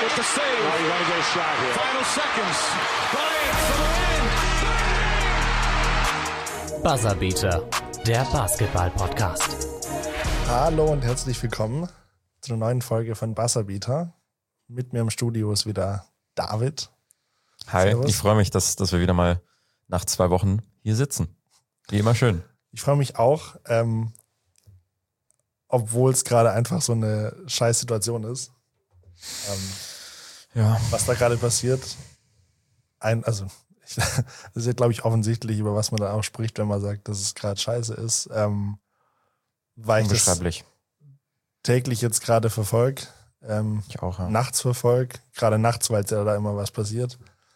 with the save. Now you gotta get a shot here. Final seconds. Bryant for the win. Buzzerbeater, der Basketball-Podcast. Hallo und herzlich willkommen zu einer neuen Folge von Buzzerbeater. Mit mir im Studio ist wieder David. Hi, Servus. Ich freue mich, dass wir wieder mal nach 2 Wochen hier sitzen. Wie immer schön. Ich freue mich auch, obwohl es gerade einfach so eine scheiß Situation ist. Ja. Was da gerade passiert. Das ist ja, glaube ich, offensichtlich, über was man da auch spricht, wenn man sagt, dass es gerade scheiße ist. Weil ich das Unbeschreiblich. täglich jetzt gerade verfolge. Ich auch, ja. Nachts verfolge. Gerade nachts, weil ja da immer was passiert.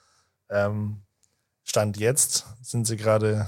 Stand jetzt sind sie gerade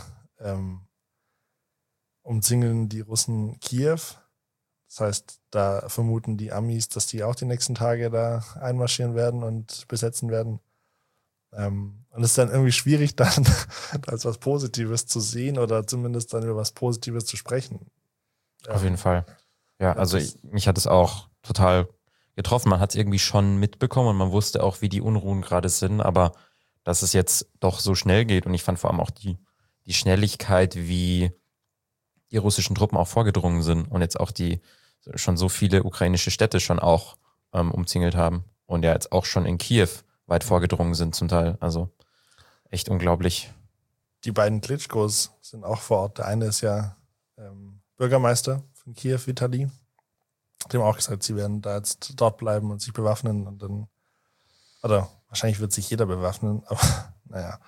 umzingeln die Russen Kiew. Das heißt, da vermuten die Amis, dass die auch die nächsten Tage da einmarschieren werden und besetzen werden. Und es ist dann irgendwie schwierig, dann als was Positives zu sehen oder zumindest dann über was Positives zu sprechen. Auf jeden Fall. Ja, also mich hat es auch total getroffen. Man hat es irgendwie schon mitbekommen und man wusste auch, wie die Unruhen gerade sind, aber dass es jetzt doch so schnell geht und ich fand vor allem auch die Schnelligkeit, wie die russischen Truppen auch vorgedrungen sind und jetzt auch die schon so viele ukrainische Städte schon auch umzingelt haben und ja jetzt auch schon in Kiew weit vorgedrungen sind zum Teil. Also echt unglaublich. Die beiden Klitschkos sind auch vor Ort. Der eine ist ja Bürgermeister von Kiew, Vitali. Die haben auch gesagt, sie werden da jetzt dort bleiben und sich bewaffnen und dann, oder wahrscheinlich wird sich jeder bewaffnen, aber naja.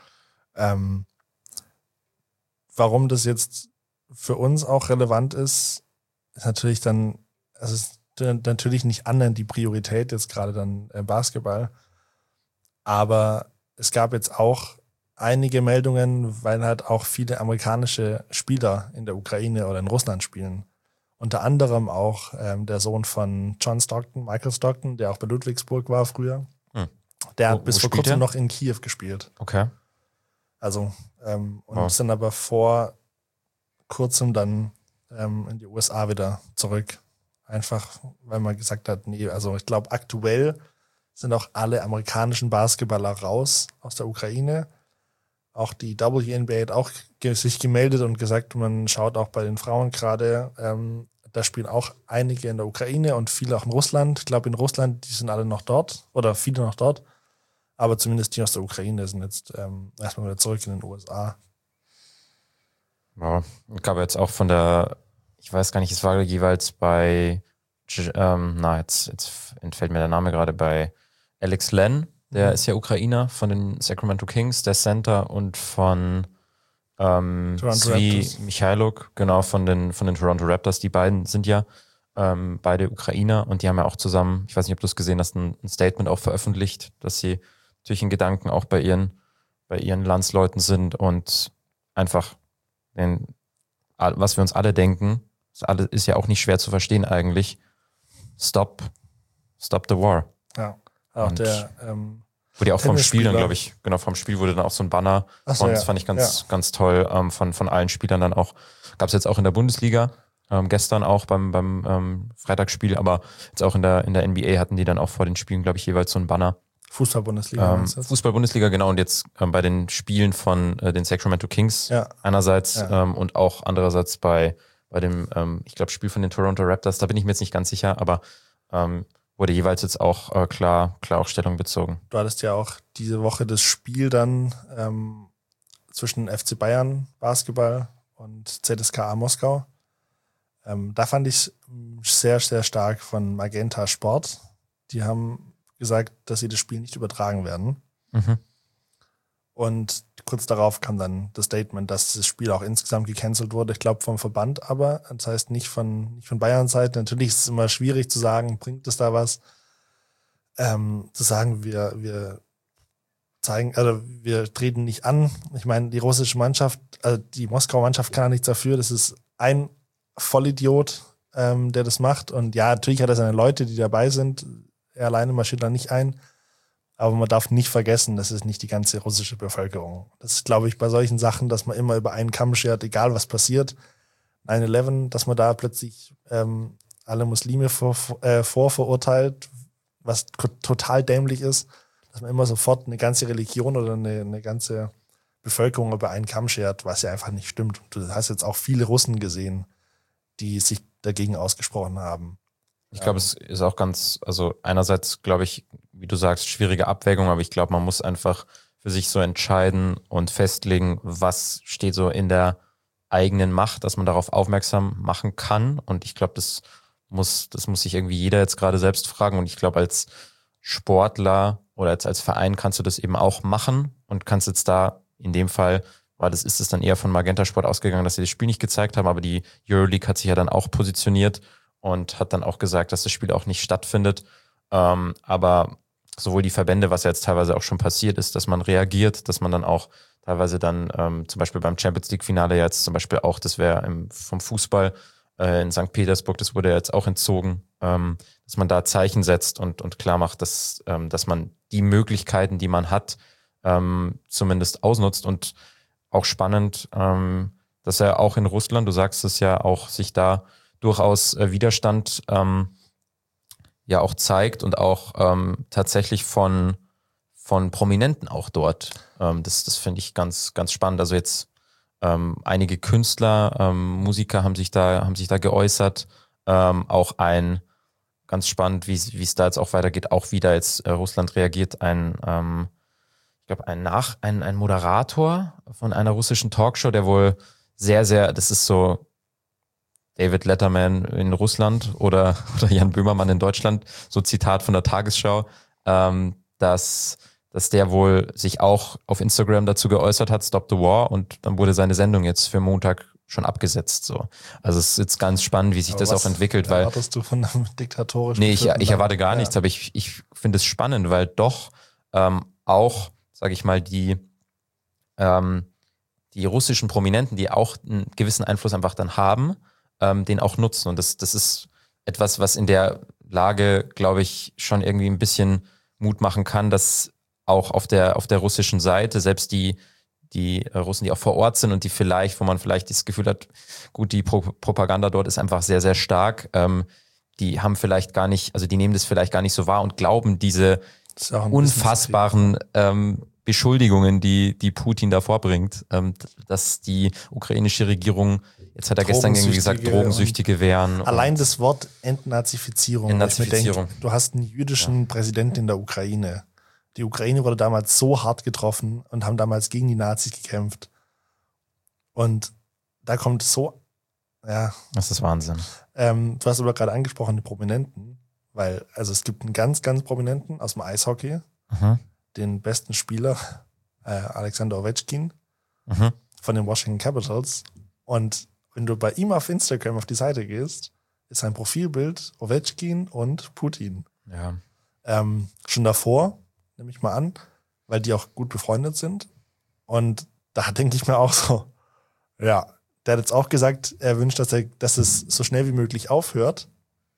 Warum das jetzt für uns auch relevant ist natürlich dann, es ist natürlich nicht annähernd die Priorität jetzt gerade dann Basketball, aber es gab jetzt auch einige Meldungen, weil halt auch viele amerikanische Spieler in der Ukraine oder in Russland spielen. Unter anderem auch der Sohn von John Stockton, Michael Stockton, der auch bei Ludwigsburg war früher. Der hat bis vor kurzem noch in Kiew gespielt. Okay. Also, sind aber vor kurzem dann in die USA wieder zurück. Einfach, weil man gesagt hat, nee, also ich glaube, aktuell sind auch alle amerikanischen Basketballer raus aus der Ukraine. Auch die WNBA hat auch sich gemeldet und gesagt, man schaut auch bei den Frauen gerade, da spielen auch einige in der Ukraine und viele auch in Russland. Ich glaube, in Russland, die sind alle noch dort oder viele noch dort. Aber zumindest die aus der Ukraine sind jetzt erstmal wieder zurück in den USA. Ja, ich glaube jetzt auch von der, ich weiß gar nicht, es war jeweils bei, jetzt entfällt mir der Name gerade, bei Alex Len, der ist ja Ukrainer von den Sacramento Kings, der Center, und von Svi Michailuk, genau, von den Toronto Raptors. Die beiden sind ja beide Ukrainer und die haben ja auch zusammen, ich weiß nicht, ob du es gesehen hast, ein Statement auch veröffentlicht, dass sie natürlich in Gedanken auch bei ihren Landsleuten sind und einfach, was wir uns alle denken, ist ja auch nicht schwer zu verstehen eigentlich. Stop the war. Ja, auch und der wurde ja auch vom Spiel dann, Tennisspieler. glaube ich, genau, vom Spiel wurde dann auch so ein Banner und das fand ich ganz toll von allen Spielern dann auch. Gab es jetzt auch in der Bundesliga, gestern auch beim Freitagsspiel, aber jetzt auch in der NBA hatten die dann auch vor den Spielen, glaube ich, jeweils so ein Banner. Fußball-Bundesliga. Fußball-Bundesliga, genau, und jetzt bei den Spielen von den Sacramento Kings einerseits und auch andererseits bei dem, ich glaube, Spiel von den Toronto Raptors, da bin ich mir jetzt nicht ganz sicher, aber wurde jeweils jetzt auch klar auch Stellung bezogen. Du hattest ja auch diese Woche das Spiel dann zwischen FC Bayern Basketball und ZSKA Moskau. Da fand ich sehr, sehr stark von Magenta Sport. Die haben gesagt, dass sie das Spiel nicht übertragen werden. Und kurz darauf kam dann das Statement, dass das Spiel auch insgesamt gecancelt wurde. Ich glaube vom Verband aber, das heißt nicht von Bayerns Seite. Natürlich ist es immer schwierig zu sagen, bringt es da was? Zu sagen, wir zeigen, also wir treten nicht an. Ich meine, die russische Mannschaft, also die Moskauer Mannschaft kann ja nichts dafür. Das ist ein Vollidiot, der das macht. Und ja, natürlich hat er seine Leute, die dabei sind. Er alleine marschiert da nicht ein. Aber man darf nicht vergessen, das ist nicht die ganze russische Bevölkerung. Das ist, glaube ich, bei solchen Sachen, dass man immer über einen Kamm schert, egal was passiert. 9/11, dass man da plötzlich alle Muslime vorverurteilt, was total dämlich ist, dass man immer sofort eine ganze Religion oder eine ganze Bevölkerung über einen Kamm schert, was ja einfach nicht stimmt. Du hast jetzt auch viele Russen gesehen, die sich dagegen ausgesprochen haben. Ich glaube, es ist auch also einerseits, glaube ich, wie du sagst, schwierige Abwägung, aber ich glaube, man muss einfach für sich so entscheiden und festlegen, was steht so in der eigenen Macht, dass man darauf aufmerksam machen kann. Und ich glaube, das muss sich irgendwie jeder jetzt gerade selbst fragen. Und ich glaube, als Sportler oder als Verein kannst du das eben auch machen und kannst jetzt da in dem Fall, ist es dann eher von Magenta Sport ausgegangen, dass sie das Spiel nicht gezeigt haben, aber die Euroleague hat sich ja dann auch positioniert und hat dann auch gesagt, dass das Spiel auch nicht stattfindet. Aber sowohl die Verbände, was ja jetzt teilweise auch schon passiert ist, dass man reagiert, dass man dann auch teilweise dann zum Beispiel beim Champions League Finale jetzt zum Beispiel auch, das wäre vom Fußball in St. Petersburg, das wurde ja jetzt auch entzogen, dass man da Zeichen setzt und klar macht, dass man die Möglichkeiten, die man hat, zumindest ausnutzt. Und auch spannend, dass er auch in Russland, du sagst es ja auch, sich da durchaus Widerstand ja auch zeigt und auch tatsächlich von Prominenten auch dort. Das finde ich ganz, ganz spannend. Also jetzt einige Künstler, Musiker haben sich da geäußert. Auch ganz spannend, wie es da jetzt auch weitergeht, auch wieder jetzt Russland reagiert, ich glaube, ein Moderator von einer russischen Talkshow, der wohl sehr, sehr, das ist so David Letterman in Russland oder Jan Böhmermann in Deutschland, so Zitat von der Tagesschau, dass der wohl sich auch auf Instagram dazu geäußert hat, Stop the War, und dann wurde seine Sendung jetzt für Montag schon abgesetzt. So. Also es ist jetzt ganz spannend, wie sich das auch entwickelt. Weil erwartest du von einem diktatorischen Nee, ich erwarte gar nichts, aber ich finde es spannend, weil doch auch, sage ich mal, die russischen Prominenten, die auch einen gewissen Einfluss einfach dann haben, den auch nutzen. Und das ist etwas, was in der Lage, glaube ich, schon irgendwie ein bisschen Mut machen kann, dass auch auf der russischen Seite, selbst die Russen, die auch vor Ort sind und wo man vielleicht das Gefühl hat, gut, die Propaganda dort ist einfach sehr, sehr stark, die haben vielleicht gar nicht, also die nehmen das vielleicht gar nicht so wahr und glauben diese unfassbaren Beschuldigungen, die Putin da vorbringt, dass die ukrainische Regierung, jetzt hat er gestern irgendwie gesagt, Drogensüchtige wären. Allein das Wort Entnazifizierung. Du hast einen jüdischen Präsidenten in der Ukraine. Die Ukraine wurde damals so hart getroffen und haben damals gegen die Nazis gekämpft. Und da kommt das ist Wahnsinn. Du hast aber gerade angesprochen, die Prominenten, weil, also es gibt einen ganz, ganz Prominenten aus dem Eishockey, den besten Spieler, Alexander Ovechkin, von den Washington Capitals. Und wenn du bei ihm auf Instagram auf die Seite gehst, ist sein Profilbild Ovechkin und Putin. Ja. Schon davor, nehme ich mal an, weil die auch gut befreundet sind. Und da denke ich mir auch so, ja, der hat jetzt auch gesagt, er wünscht, dass es so schnell wie möglich aufhört.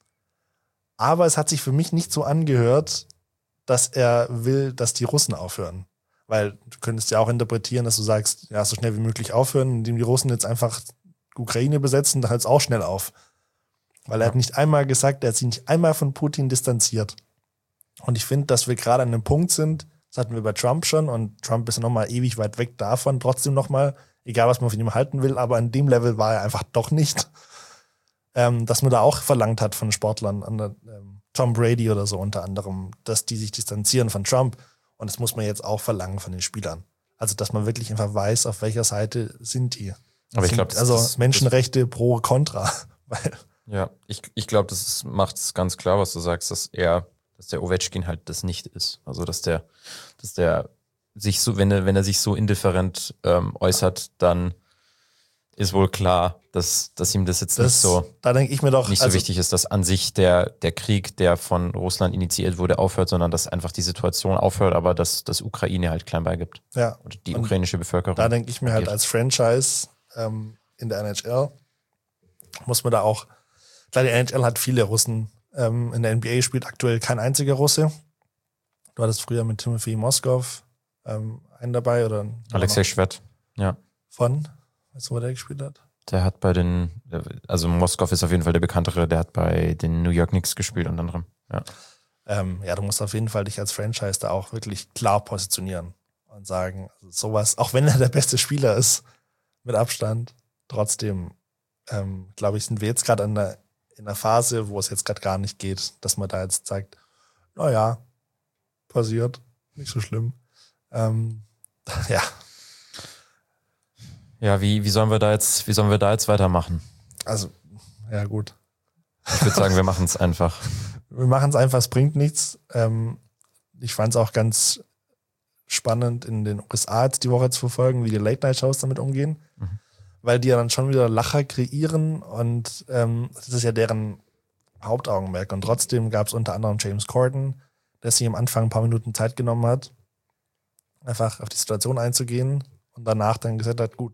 Aber es hat sich für mich nicht so angehört, dass er will, dass die Russen aufhören. Weil du könntest ja auch interpretieren, dass du sagst, ja, so schnell wie möglich aufhören, indem die Russen jetzt einfach die Ukraine besetzen, dann hört es auch schnell auf. Weil er hat nicht einmal gesagt, er hat sich nicht einmal von Putin distanziert. Und ich finde, dass wir gerade an einem Punkt sind, das hatten wir bei Trump schon, und Trump ist nochmal ewig weit weg davon, trotzdem nochmal, egal was man von ihm halten will, aber an dem Level war er einfach doch nicht. Dass man da auch verlangt hat von Sportlern, Tom Brady oder so unter anderem, dass die sich distanzieren von Trump. Und das muss man jetzt auch verlangen von den Spielern. Also, dass man wirklich einfach weiß, auf welcher Seite sind die. Aber ich glaube, Menschenrechte pro Kontra. Ja, ich glaube, das macht es ganz klar, was du sagst, dass der Ovechkin halt das nicht ist. Also, dass der sich so, wenn er sich so indifferent äußert, dann ist wohl klar, dass ihm das jetzt nicht so wichtig ist, dass an sich der Krieg, der von Russland initiiert wurde, aufhört, sondern dass einfach die Situation aufhört, aber dass das Ukraine halt klein beigibt. Ja. Und die ukrainische Bevölkerung. Da denke ich mir halt als Franchise in der NHL muss man da auch, klar, die NHL hat viele Russen, in der NBA spielt aktuell kein einziger Russe. Du hattest früher mit Timofey Moskov einen dabei oder Alexei Schwed, ja. Weißt du, wo der gespielt hat? Der hat also Moskov ist auf jeden Fall der bekanntere, der hat bei den New York Knicks gespielt unter anderem. Ja. du musst auf jeden Fall dich als Franchise da auch wirklich klar positionieren und sagen, also sowas, auch wenn er der beste Spieler ist, mit Abstand, trotzdem, glaube ich, sind wir jetzt gerade in einer Phase, wo es jetzt gerade gar nicht geht, dass man da jetzt sagt, naja, passiert, nicht so schlimm. Ja. Ja, wie sollen wir da jetzt weitermachen? Also, ja gut. Ich würde sagen, wir machen es einfach. Wir machen es einfach, es bringt nichts. Ich fand es auch ganz spannend, in den USA jetzt die Woche zu verfolgen, wie die Late-Night-Shows damit umgehen. Weil die ja dann schon wieder Lacher kreieren und das ist ja deren Hauptaugenmerk. Und trotzdem gab es unter anderem James Corden, der sich am Anfang ein paar Minuten Zeit genommen hat, einfach auf die Situation einzugehen und danach dann gesagt hat, gut,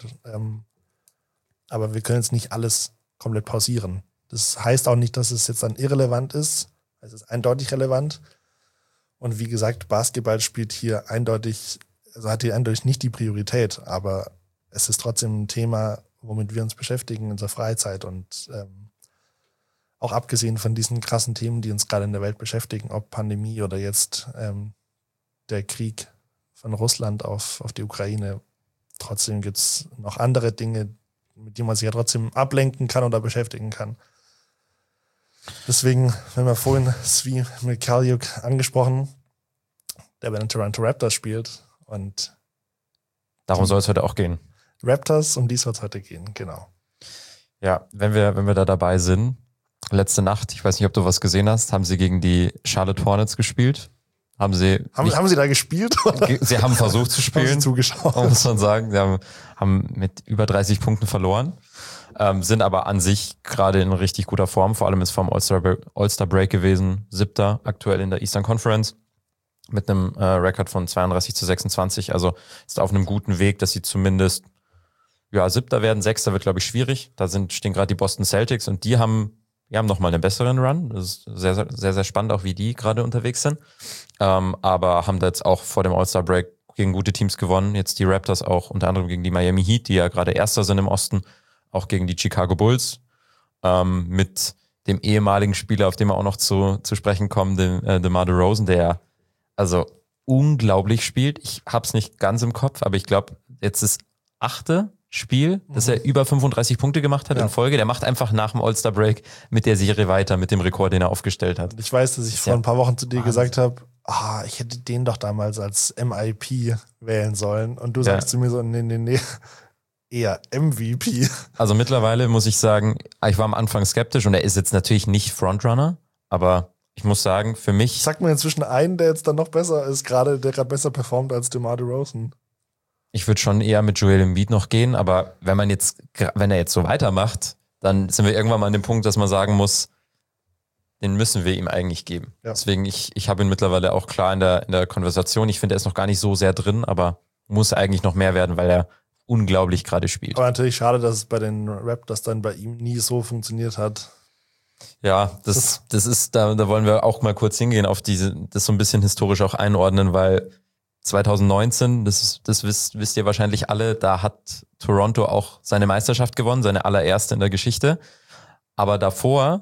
aber wir können jetzt nicht alles komplett pausieren. Das heißt auch nicht, dass es jetzt dann irrelevant ist. Es ist eindeutig relevant. Und wie gesagt, Basketball spielt hier eindeutig, also hat hier eindeutig nicht die Priorität, aber es ist trotzdem ein Thema, womit wir uns beschäftigen in unserer Freizeit und auch abgesehen von diesen krassen Themen, die uns gerade in der Welt beschäftigen, ob Pandemie oder jetzt der Krieg von Russland auf die Ukraine, trotzdem gibt es noch andere Dinge, mit denen man sich ja trotzdem ablenken kann oder beschäftigen kann. Deswegen, wenn wir vorhin Svi Mykhailiuk angesprochen, der bei den Toronto Raptors spielt und darum soll es heute auch gehen. Raptors, um die soll es heute gehen, genau. Ja, wenn wir da dabei sind, letzte Nacht, ich weiß nicht, ob du was gesehen hast, haben sie gegen die Charlotte Hornets gespielt. Haben sie da gespielt? Oder? Sie haben versucht zu spielen. Haben sie zugeschaut. Muss man sagen. Sie haben mit über 30 Punkten verloren. Sind aber an sich gerade in richtig guter Form. Vor allem ist vom All-Star Break gewesen. 7. aktuell in der Eastern Conference. Mit einem Rekord von 32-26. Also ist auf einem guten Weg, dass sie zumindest 7. werden. 6. wird, glaube ich, schwierig. Da stehen gerade die Boston Celtics und die haben nochmal einen besseren Run. Das ist sehr, sehr, sehr, sehr spannend, auch wie die gerade unterwegs sind. Aber haben da jetzt auch vor dem All-Star-Break gegen gute Teams gewonnen. Jetzt die Raptors auch unter anderem gegen die Miami Heat, die ja gerade Erster sind im Osten. Auch gegen die Chicago Bulls. Mit dem ehemaligen Spieler, auf den wir auch noch zu sprechen kommen, dem DeMar DeRozan, der also unglaublich spielt. Ich hab's nicht ganz im Kopf, aber ich glaube, jetzt ist 8. Spiel, dass er über 35 Punkte gemacht hat in Folge. Der macht einfach nach dem All-Star-Break mit der Serie weiter, mit dem Rekord, den er aufgestellt hat. Ich weiß, dass ich vor ein paar Wochen zu dir gesagt habe, ich hätte den doch damals als MIP wählen sollen. Und du sagst zu mir so, nee, eher MVP. Also mittlerweile muss ich sagen, ich war am Anfang skeptisch und er ist jetzt natürlich nicht Frontrunner, aber ich muss sagen, für mich... Sag mir inzwischen einen, der jetzt dann noch besser ist, der gerade besser performt als DeMar DeRozan. Ich würde schon eher mit Joel Embiid noch gehen, aber wenn er jetzt so weitermacht, dann sind wir irgendwann mal an dem Punkt, dass man sagen muss, den müssen wir ihm eigentlich geben. Ja. Deswegen, ich habe ihn mittlerweile auch klar in der Konversation. Ich finde, er ist noch gar nicht so sehr drin, aber muss eigentlich noch mehr werden, weil er unglaublich gerade spielt. Aber natürlich schade, dass es bei den Raptors dann bei ihm nie so funktioniert hat. Ja, das ist, da wollen wir auch mal kurz hingehen auf das so ein bisschen historisch auch einordnen, weil 2019, das wisst ihr wahrscheinlich alle, da hat Toronto auch seine Meisterschaft gewonnen, seine allererste in der Geschichte. Aber davor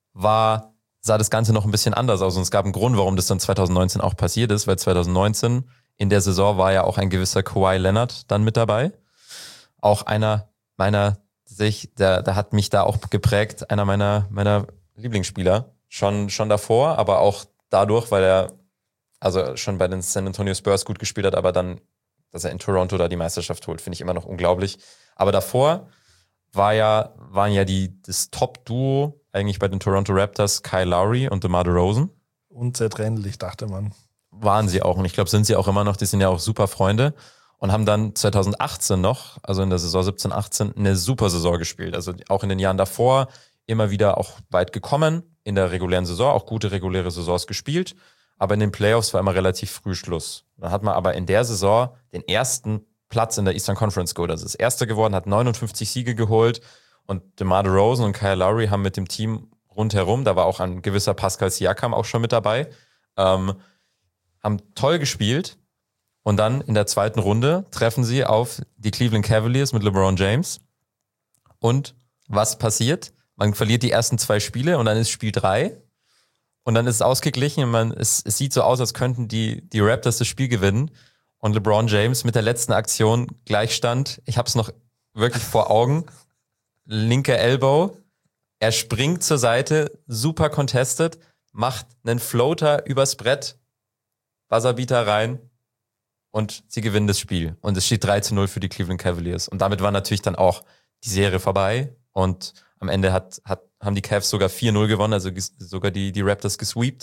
sah das Ganze noch ein bisschen anders aus und es gab einen Grund, warum das dann 2019 auch passiert ist, weil 2019 in der Saison war ja auch ein gewisser Kawhi Leonard dann mit dabei. Auch einer meiner, der hat mich da auch geprägt, einer meiner Lieblingsspieler, schon davor, aber auch dadurch, weil er also schon bei den San Antonio Spurs gut gespielt hat, aber dann, dass er in Toronto da die Meisterschaft holt, finde ich immer noch unglaublich. Aber davor waren ja das Top-Duo eigentlich bei den Toronto Raptors, Kyle Lowry und DeMar DeRozan. Unzertrennlich, dachte man. Waren sie auch und ich glaube, sind sie auch immer noch, die sind ja auch super Freunde und haben dann 2018 noch, also in der Saison 17, 18, eine super Saison gespielt. Also auch in den Jahren davor immer wieder auch weit gekommen, in der regulären Saison, auch gute reguläre Saisons gespielt. Aber in den Playoffs war immer relativ früh Schluss. Dann hat man aber in der Saison den ersten Platz in der Eastern Conference geholt. Also das erste geworden, hat 59 Siege geholt und DeMar DeRozan und Kyle Lowry haben mit dem Team rundherum, da war auch ein gewisser Pascal Siakam auch schon mit dabei, haben toll gespielt und dann in der zweiten Runde treffen sie auf die Cleveland Cavaliers mit LeBron James. Und was passiert? Man verliert die ersten 2 Spiele und dann ist Spiel 3. Und dann ist es ausgeglichen und es sieht so aus, als könnten die Raptors das Spiel gewinnen. Und LeBron James mit der letzten Aktion Gleichstand. Ich habe es noch wirklich vor Augen. Linker Elbow. Er springt zur Seite, super contested, macht einen Floater übers Brett, Buzzerbeater rein und sie gewinnen das Spiel. Und es steht 3-0 für die Cleveland Cavaliers. Und damit war natürlich dann auch die Serie vorbei. Und am Ende haben die Cavs sogar 4-0 gewonnen, also sogar die Raptors gesweept.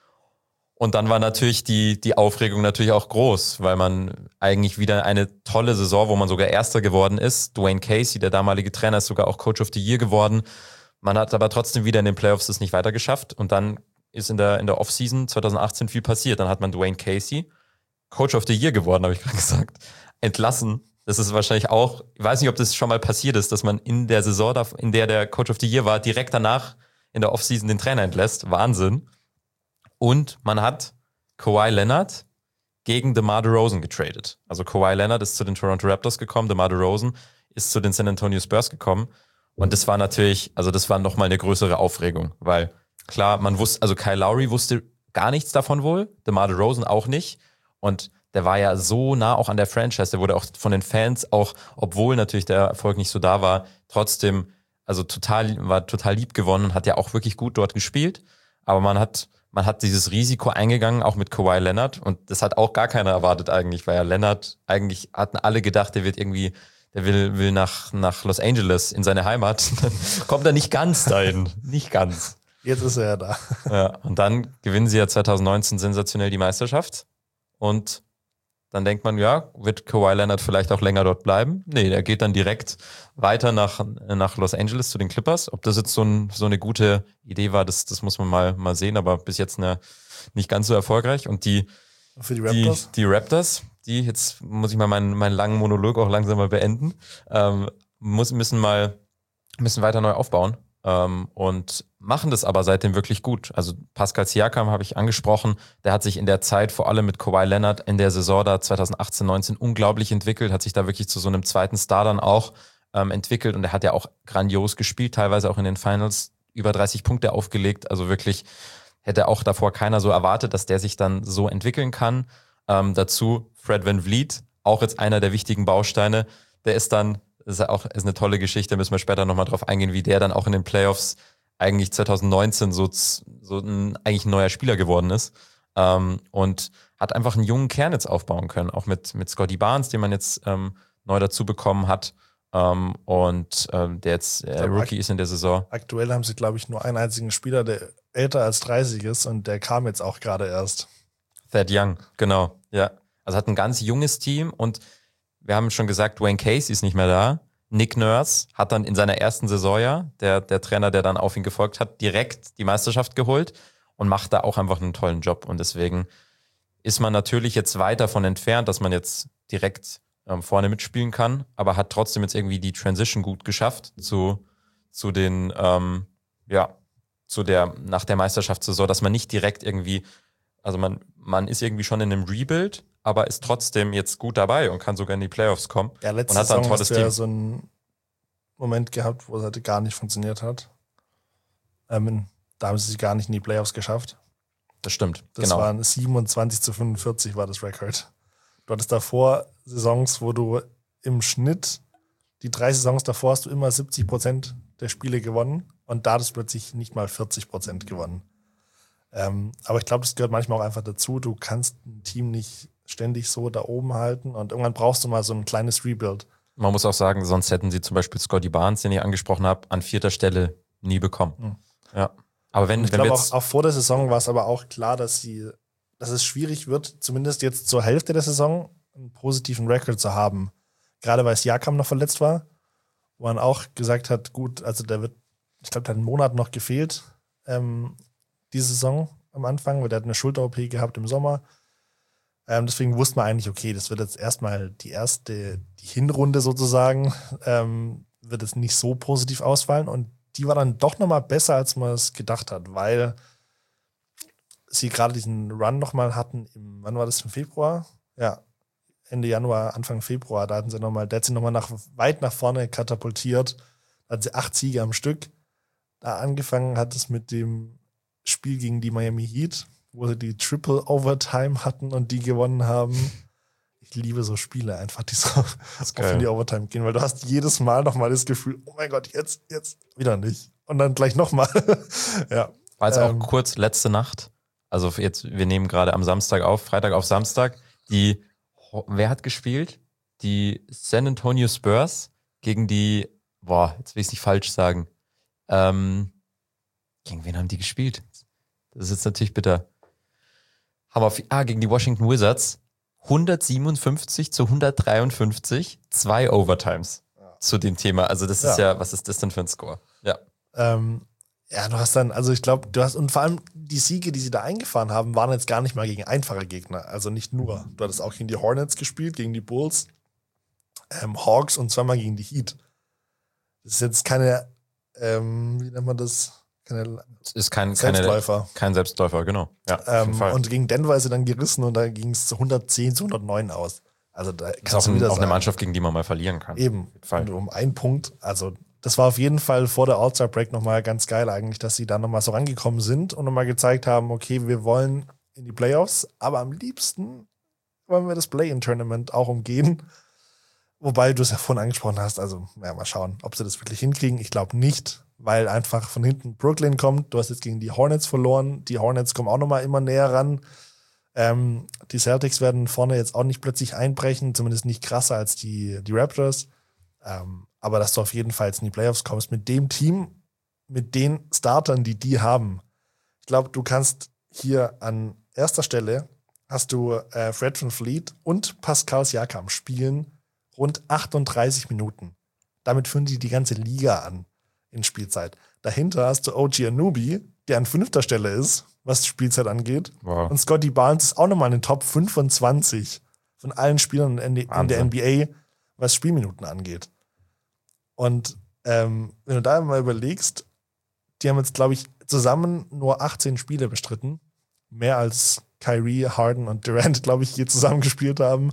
Und dann war natürlich die Aufregung natürlich auch groß, weil man eigentlich wieder eine tolle Saison, wo man sogar Erster geworden ist. Dwayne Casey, der damalige Trainer, ist sogar auch Coach of the Year geworden. Man hat aber trotzdem wieder in den Playoffs das nicht weiter geschafft. Und dann ist in der Offseason 2018 viel passiert. Dann hat man Dwayne Casey, Coach of the Year geworden, habe ich gerade gesagt, entlassen. Das ist wahrscheinlich auch, ich weiß nicht, ob das schon mal passiert ist, dass man in der Saison, in der Coach of the Year war, direkt danach in der Offseason den Trainer entlässt. Wahnsinn. Und man hat Kawhi Leonard gegen DeMar DeRozan getradet. Also Kawhi Leonard ist zu den Toronto Raptors gekommen, DeMar DeRozan ist zu den San Antonio Spurs gekommen. Und das war natürlich, also das war nochmal eine größere Aufregung, weil klar, man wusste, also Kyle Lowry wusste gar nichts davon wohl, DeMar DeRozan auch nicht. Und der war ja so nah auch an der Franchise, der wurde auch von den Fans, auch obwohl natürlich der Erfolg nicht so da war, trotzdem, also war total lieb gewonnen und hat ja auch wirklich gut dort gespielt. Aber man hat dieses Risiko eingegangen, auch mit Kawhi Leonard. Und das hat auch gar keiner erwartet eigentlich, weil ja Leonard, eigentlich hatten alle gedacht, der will nach Los Angeles in seine Heimat. Dann kommt er nicht ganz dahin. Nicht ganz. Jetzt ist er ja da. Ja, und dann gewinnen sie ja 2019 sensationell die Meisterschaft. Und dann denkt man, ja, wird Kawhi Leonard vielleicht auch länger dort bleiben? Nee, der geht dann direkt weiter nach Los Angeles zu den Clippers. Ob das jetzt so eine gute Idee war, das muss man mal sehen, aber bis jetzt nicht ganz so erfolgreich. Und für die Raptors? Die Raptors, jetzt muss ich mal meinen langen Monolog auch langsam mal beenden, müssen weiter neu aufbauen. Und machen das aber seitdem wirklich gut. Also Pascal Siakam habe ich angesprochen, der hat sich in der Zeit vor allem mit Kawhi Leonard in der Saison da 2018-19 unglaublich entwickelt, hat sich da wirklich zu so einem zweiten Star dann auch entwickelt und er hat ja auch grandios gespielt, teilweise auch in den Finals über 30 Punkte aufgelegt, also wirklich hätte auch davor keiner so erwartet, dass der sich dann so entwickeln kann. Dazu Fred VanVleet, auch jetzt einer der wichtigen Bausteine, der ist eine tolle Geschichte, müssen wir später nochmal drauf eingehen, wie der dann auch in den Playoffs eigentlich 2019 so eigentlich ein neuer Spieler geworden ist und hat einfach einen jungen Kern jetzt aufbauen können, auch mit Scotty Barnes, den man jetzt neu dazu bekommen hat und der jetzt Rookie ist in der Saison. Aktuell haben sie, glaube ich, nur einen einzigen Spieler, der älter als 30 ist und der kam jetzt auch gerade erst. Thad Young, genau, ja. Also hat ein ganz junges Team und wir haben schon gesagt, Dwayne Casey ist nicht mehr da. Nick Nurse hat dann in seiner ersten Saison der Trainer, der dann auf ihn gefolgt hat, direkt die Meisterschaft geholt und macht da auch einfach einen tollen Job. Und deswegen ist man natürlich jetzt weit davon entfernt, dass man jetzt direkt vorne mitspielen kann, aber hat trotzdem jetzt irgendwie die Transition gut geschafft zu den, nach der Meisterschaftssaison, dass man nicht direkt irgendwie, also man ist irgendwie schon in einem Rebuild, aber ist trotzdem jetzt gut dabei und kann sogar in die Playoffs kommen. Ja, letzte und hat dann Saison ein tolles hast du ja Team. so einen Moment gehabt, wo es halt gar nicht funktioniert hat. Da haben sie sich gar nicht in die Playoffs geschafft. Das stimmt, Das genau. waren 27-45 war das Rekord. Du hattest davor Saisons, wo du im Schnitt, die 3 Saisons davor hast du immer 70% der Spiele gewonnen und da hast du plötzlich nicht mal 40% gewonnen. Aber ich glaube, das gehört manchmal auch einfach dazu. Du kannst ein Team nicht ständig so da oben halten und irgendwann brauchst du mal so ein kleines Rebuild. Man muss auch sagen, sonst hätten sie zum Beispiel Scotty Barnes, den ich angesprochen habe, an 4. Stelle nie bekommen. Mhm. Ja. Aber ich glaube, auch vor der Saison war es aber auch klar, dass es schwierig wird, zumindest jetzt zur Hälfte der Saison einen positiven Rekord zu haben. Gerade weil Siakam noch verletzt war, wo man auch gesagt hat, gut, also der hat einen Monat noch gefehlt, diese Saison am Anfang, weil der hat eine Schulter-OP gehabt im Sommer. Deswegen wusste man eigentlich, okay, das wird jetzt erstmal die Hinrunde sozusagen, wird es nicht so positiv ausfallen und die war dann doch nochmal besser, als man es gedacht hat, weil sie gerade diesen Run nochmal hatten, wann war das, im Februar? Ja, Ende Januar, Anfang Februar, der hat sie nochmal weit nach vorne katapultiert, da hatten sie 8 Siege am Stück. Da angefangen hat es mit dem Spiel gegen die Miami Heat, wo sie die Triple Overtime hatten und die gewonnen haben. Ich liebe so Spiele einfach, die so auf in die Overtime gehen, weil du hast jedes Mal nochmal das Gefühl, oh mein Gott, jetzt wieder nicht. Und dann gleich nochmal. Ja. War jetzt auch kurz letzte Nacht. Also jetzt, wir nehmen gerade am Samstag auf, Freitag auf Samstag. Wer hat gespielt? Die San Antonio Spurs gegen die, jetzt will ich es nicht falsch sagen. Gegen wen haben die gespielt? Das ist jetzt natürlich bitter. Gegen die Washington Wizards. 157-153, 2 Overtimes zu dem Thema. Also das ist ja, was ist das denn für ein Score? Ja. Du hast dann, also ich glaube, und vor allem die Siege, die sie da eingefahren haben, waren jetzt gar nicht mal gegen einfache Gegner. Also nicht nur. Du hattest auch gegen die Hornets gespielt, gegen die Bulls, Hawks und zweimal gegen die Heat. Das ist jetzt keine, wie nennt man das? Ist kein Selbstläufer. Kein Selbstläufer, genau. Ja, auf jeden Fall. Und gegen Denver ist sie dann gerissen und da ging es zu 110, zu 109 aus. Also da kannst du wieder auch eine Mannschaft, gegen die man mal verlieren kann. Eben. Und um einen Punkt. Also das war auf jeden Fall vor der All-Star-Break nochmal ganz geil eigentlich, dass sie da nochmal so rangekommen sind und nochmal gezeigt haben, okay, wir wollen in die Playoffs, aber am liebsten wollen wir das Play-In-Tournament auch umgehen. Wobei du es ja vorhin angesprochen hast, also mal schauen, ob sie das wirklich hinkriegen. Ich glaube nicht, weil einfach von hinten Brooklyn kommt. Du hast jetzt gegen die Hornets verloren. Die Hornets kommen auch nochmal immer näher ran. Die Celtics werden vorne jetzt auch nicht plötzlich einbrechen, zumindest nicht krasser als die Raptors. Aber dass du auf jeden Fall jetzt in die Playoffs kommst mit dem Team, mit den Startern, die haben. Ich glaube, du kannst hier an erster Stelle hast du Fred VanVleet und Pascal Siakam spielen rund 38 Minuten. Damit führen die ganze Liga an in Spielzeit. Dahinter hast du OG Anunoby, der an 5. Stelle ist, was die Spielzeit angeht. Wow. Und Scotty Barnes ist auch nochmal in den Top 25 von allen Spielern in der NBA, was Spielminuten angeht. Und wenn du da mal überlegst, die haben jetzt, glaube ich, zusammen nur 18 Spiele bestritten. Mehr als Kyrie, Harden und Durant, glaube ich, je zusammen gespielt haben.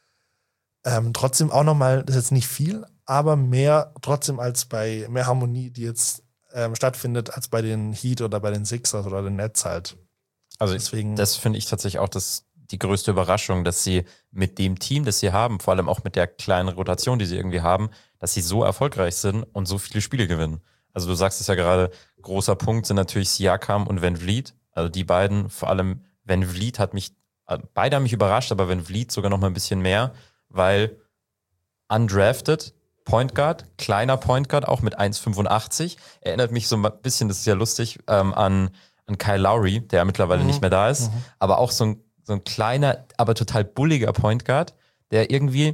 Trotzdem auch nochmal, das ist jetzt nicht viel, aber mehr trotzdem als bei mehr Harmonie, die jetzt stattfindet, als bei den Heat oder bei den Sixers oder den Nets halt. Also deswegen, das finde ich tatsächlich auch die größte Überraschung, dass sie mit dem Team, das sie haben, vor allem auch mit der kleinen Rotation, die sie irgendwie haben, dass sie so erfolgreich sind und so viele Spiele gewinnen. Also du sagst es ja gerade, großer Punkt sind natürlich Siakam und VanVleet. Also die beiden, vor allem VanVleet beide haben mich überrascht, aber VanVleet sogar noch mal ein bisschen mehr, weil undrafted, Point Guard, kleiner Point Guard, auch mit 1,85. Erinnert mich so ein bisschen, das ist ja lustig, an Kyle Lowry, der ja mittlerweile nicht mehr da ist, aber auch so ein kleiner, aber total bulliger Point Guard, der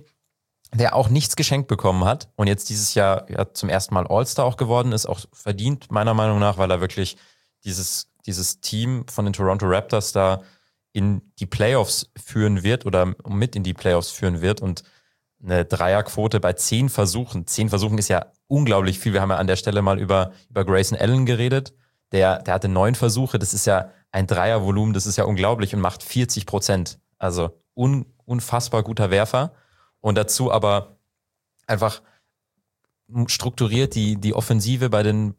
auch nichts geschenkt bekommen hat und jetzt dieses Jahr ja zum ersten Mal All-Star auch geworden ist, auch verdient, meiner Meinung nach, weil er wirklich dieses Team von den Toronto Raptors da in die Playoffs führen wird oder mit in die Playoffs führen wird und eine Dreierquote bei 10 Versuchen. 10 Versuchen ist ja unglaublich viel. Wir haben ja an der Stelle mal über Grayson Allen geredet. Der hatte 9 Versuche. Das ist ja ein Dreiervolumen. Das ist ja unglaublich und macht 40%. Also unfassbar guter Werfer. Und dazu aber einfach strukturiert die Offensive bei den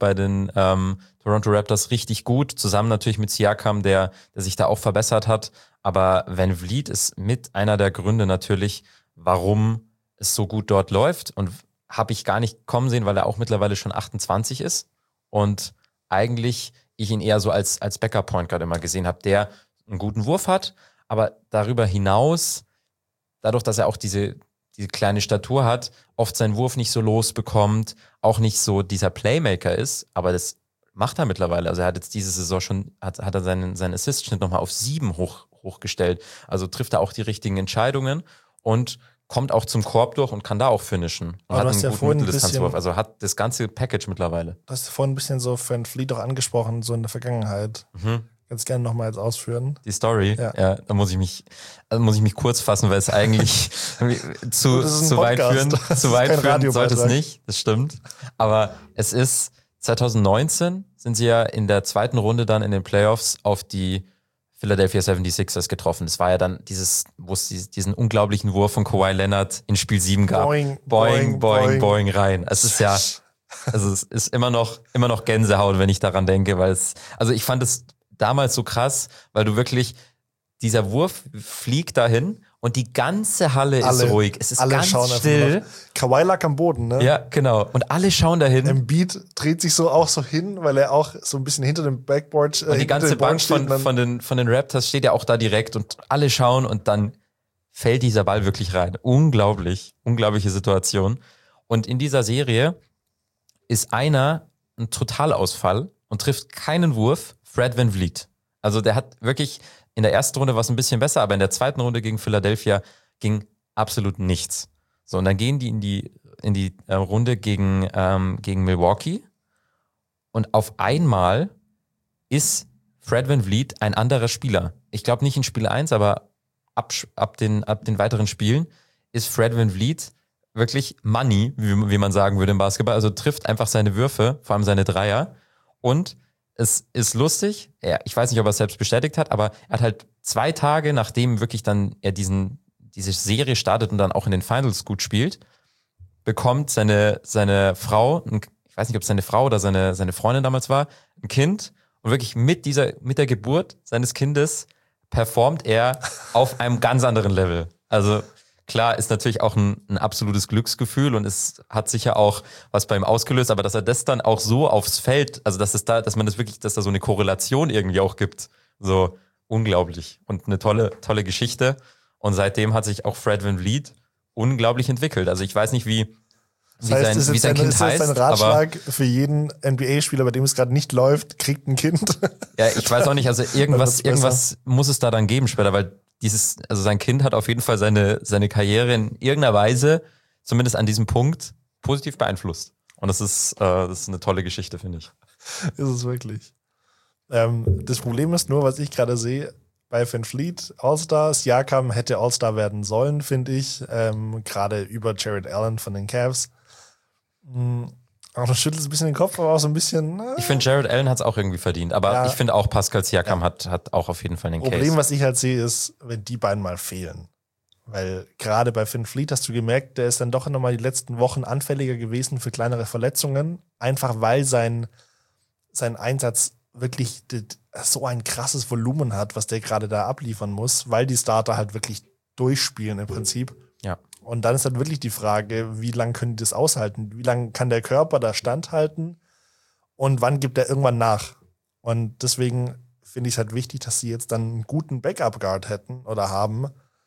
Toronto Raptors richtig gut. Zusammen natürlich mit Siakam, der sich da auch verbessert hat. Aber VanVleet ist mit einer der Gründe natürlich, warum es so gut dort läuft, und habe ich gar nicht kommen sehen, weil er auch mittlerweile schon 28 ist und eigentlich ich ihn eher so als Backup-Point Guard immer gesehen habe, der einen guten Wurf hat, aber darüber hinaus, dadurch, dass er auch diese kleine Statur hat, oft seinen Wurf nicht so losbekommt, auch nicht so dieser Playmaker ist, aber das macht er mittlerweile. Also er hat jetzt diese Saison schon, hat er seinen Assist-Schnitt nochmal auf 7 hochgestellt. Also trifft er auch die richtigen Entscheidungen und kommt auch zum Korb durch und kann da auch finishen. Und hat einen ja guten Mitteldistanzwurf. Also hat das ganze Package mittlerweile. Du hast vorhin ein bisschen so VanVleet auch angesprochen, so in der Vergangenheit. Ganz gerne nochmal jetzt ausführen. Die Story, ja, da muss ich mich kurz fassen, weil es eigentlich zu weit führen sollte es nicht. Das stimmt. Aber es ist 2019 sind sie ja in der zweiten Runde dann in den Playoffs auf die Philadelphia 76ers getroffen. Das war ja dann wo es diesen unglaublichen Wurf von Kawhi Leonard in Spiel 7 gab. Boing rein. Es ist ja, also es ist immer noch Gänsehaut, wenn ich daran denke, weil ich fand es damals so krass, weil du wirklich, dieser Wurf fliegt dahin und die ganze Halle ist ruhig. Es ist ganz still. Kawhi lag am Boden, ne? Ja, genau. Und alle schauen dahin. Embiid dreht sich auch so hin, weil er auch so ein bisschen hinter dem Backboard und die ganze Bank von den Raptors steht ja auch da direkt und alle schauen und dann fällt dieser Ball wirklich rein. Unglaubliche Situation. Und in dieser Serie ist einer ein Totalausfall und trifft keinen Wurf, Fred VanVleet. Also der hat wirklich, in der ersten Runde war es ein bisschen besser, aber in der zweiten Runde gegen Philadelphia ging absolut nichts. So, und dann gehen die in die Runde gegen Milwaukee und auf einmal ist Fred VanVleet ein anderer Spieler. Ich glaube nicht in Spiel 1, aber ab den weiteren Spielen ist Fred VanVleet wirklich Money, wie man sagen würde im Basketball. Also trifft einfach seine Würfe, vor allem seine Dreier. Und es ist lustig, ich weiß nicht, ob er es selbst bestätigt hat, aber er hat halt 2 Tage, nachdem wirklich dann er diese Serie startet und dann auch in den Finals gut spielt, bekommt seine Frau, ich weiß nicht, ob es seine Frau oder seine Freundin damals war, ein Kind. Und wirklich mit der Geburt seines Kindes performt er auf einem ganz anderen Level. Also klar, ist natürlich auch ein absolutes Glücksgefühl und es hat sicher auch was bei ihm ausgelöst, aber dass er das dann auch so aufs Feld, also dass da so eine Korrelation irgendwie auch gibt, so unglaublich und eine tolle Geschichte. Und seitdem hat sich auch Fred VanVleet unglaublich entwickelt. Also ich weiß nicht, wie sein Kind heißt. Ist ein Ratschlag für jeden NBA-Spieler, bei dem es gerade nicht läuft, kriegt ein Kind. Ja, ich weiß auch nicht, also irgendwas muss es da dann geben später, weil sein Kind hat auf jeden Fall seine Karriere in irgendeiner Weise, zumindest an diesem Punkt, positiv beeinflusst. Und das ist eine tolle Geschichte, finde ich. Ist es wirklich. Das Problem ist nur, was ich gerade sehe, bei VanVleet All-Star, Siakam hätte All-Star werden sollen, finde ich. Gerade über Jared Allen von den Cavs. Auch noch schüttelt ein bisschen den Kopf, aber auch so ein bisschen. Ich finde, Jared Allen hat es auch irgendwie verdient. Aber ja, ich finde auch, Pascal Siakam hat auch auf jeden Fall den Case. Problem, was ich halt sehe, ist, wenn die beiden mal fehlen. Weil gerade bei VanVleet hast du gemerkt, der ist dann doch nochmal die letzten Wochen anfälliger gewesen für kleinere Verletzungen. Einfach weil sein Einsatz wirklich so ein krasses Volumen hat, was der gerade da abliefern muss, weil die Starter halt wirklich durchspielen im Prinzip. Ja. Und dann ist halt wirklich die Frage, wie lange können die das aushalten? Wie lange kann der Körper da standhalten? Und wann gibt er irgendwann nach? Und deswegen finde ich es halt wichtig, dass sie jetzt dann einen guten Backup-Guard hätten oder haben,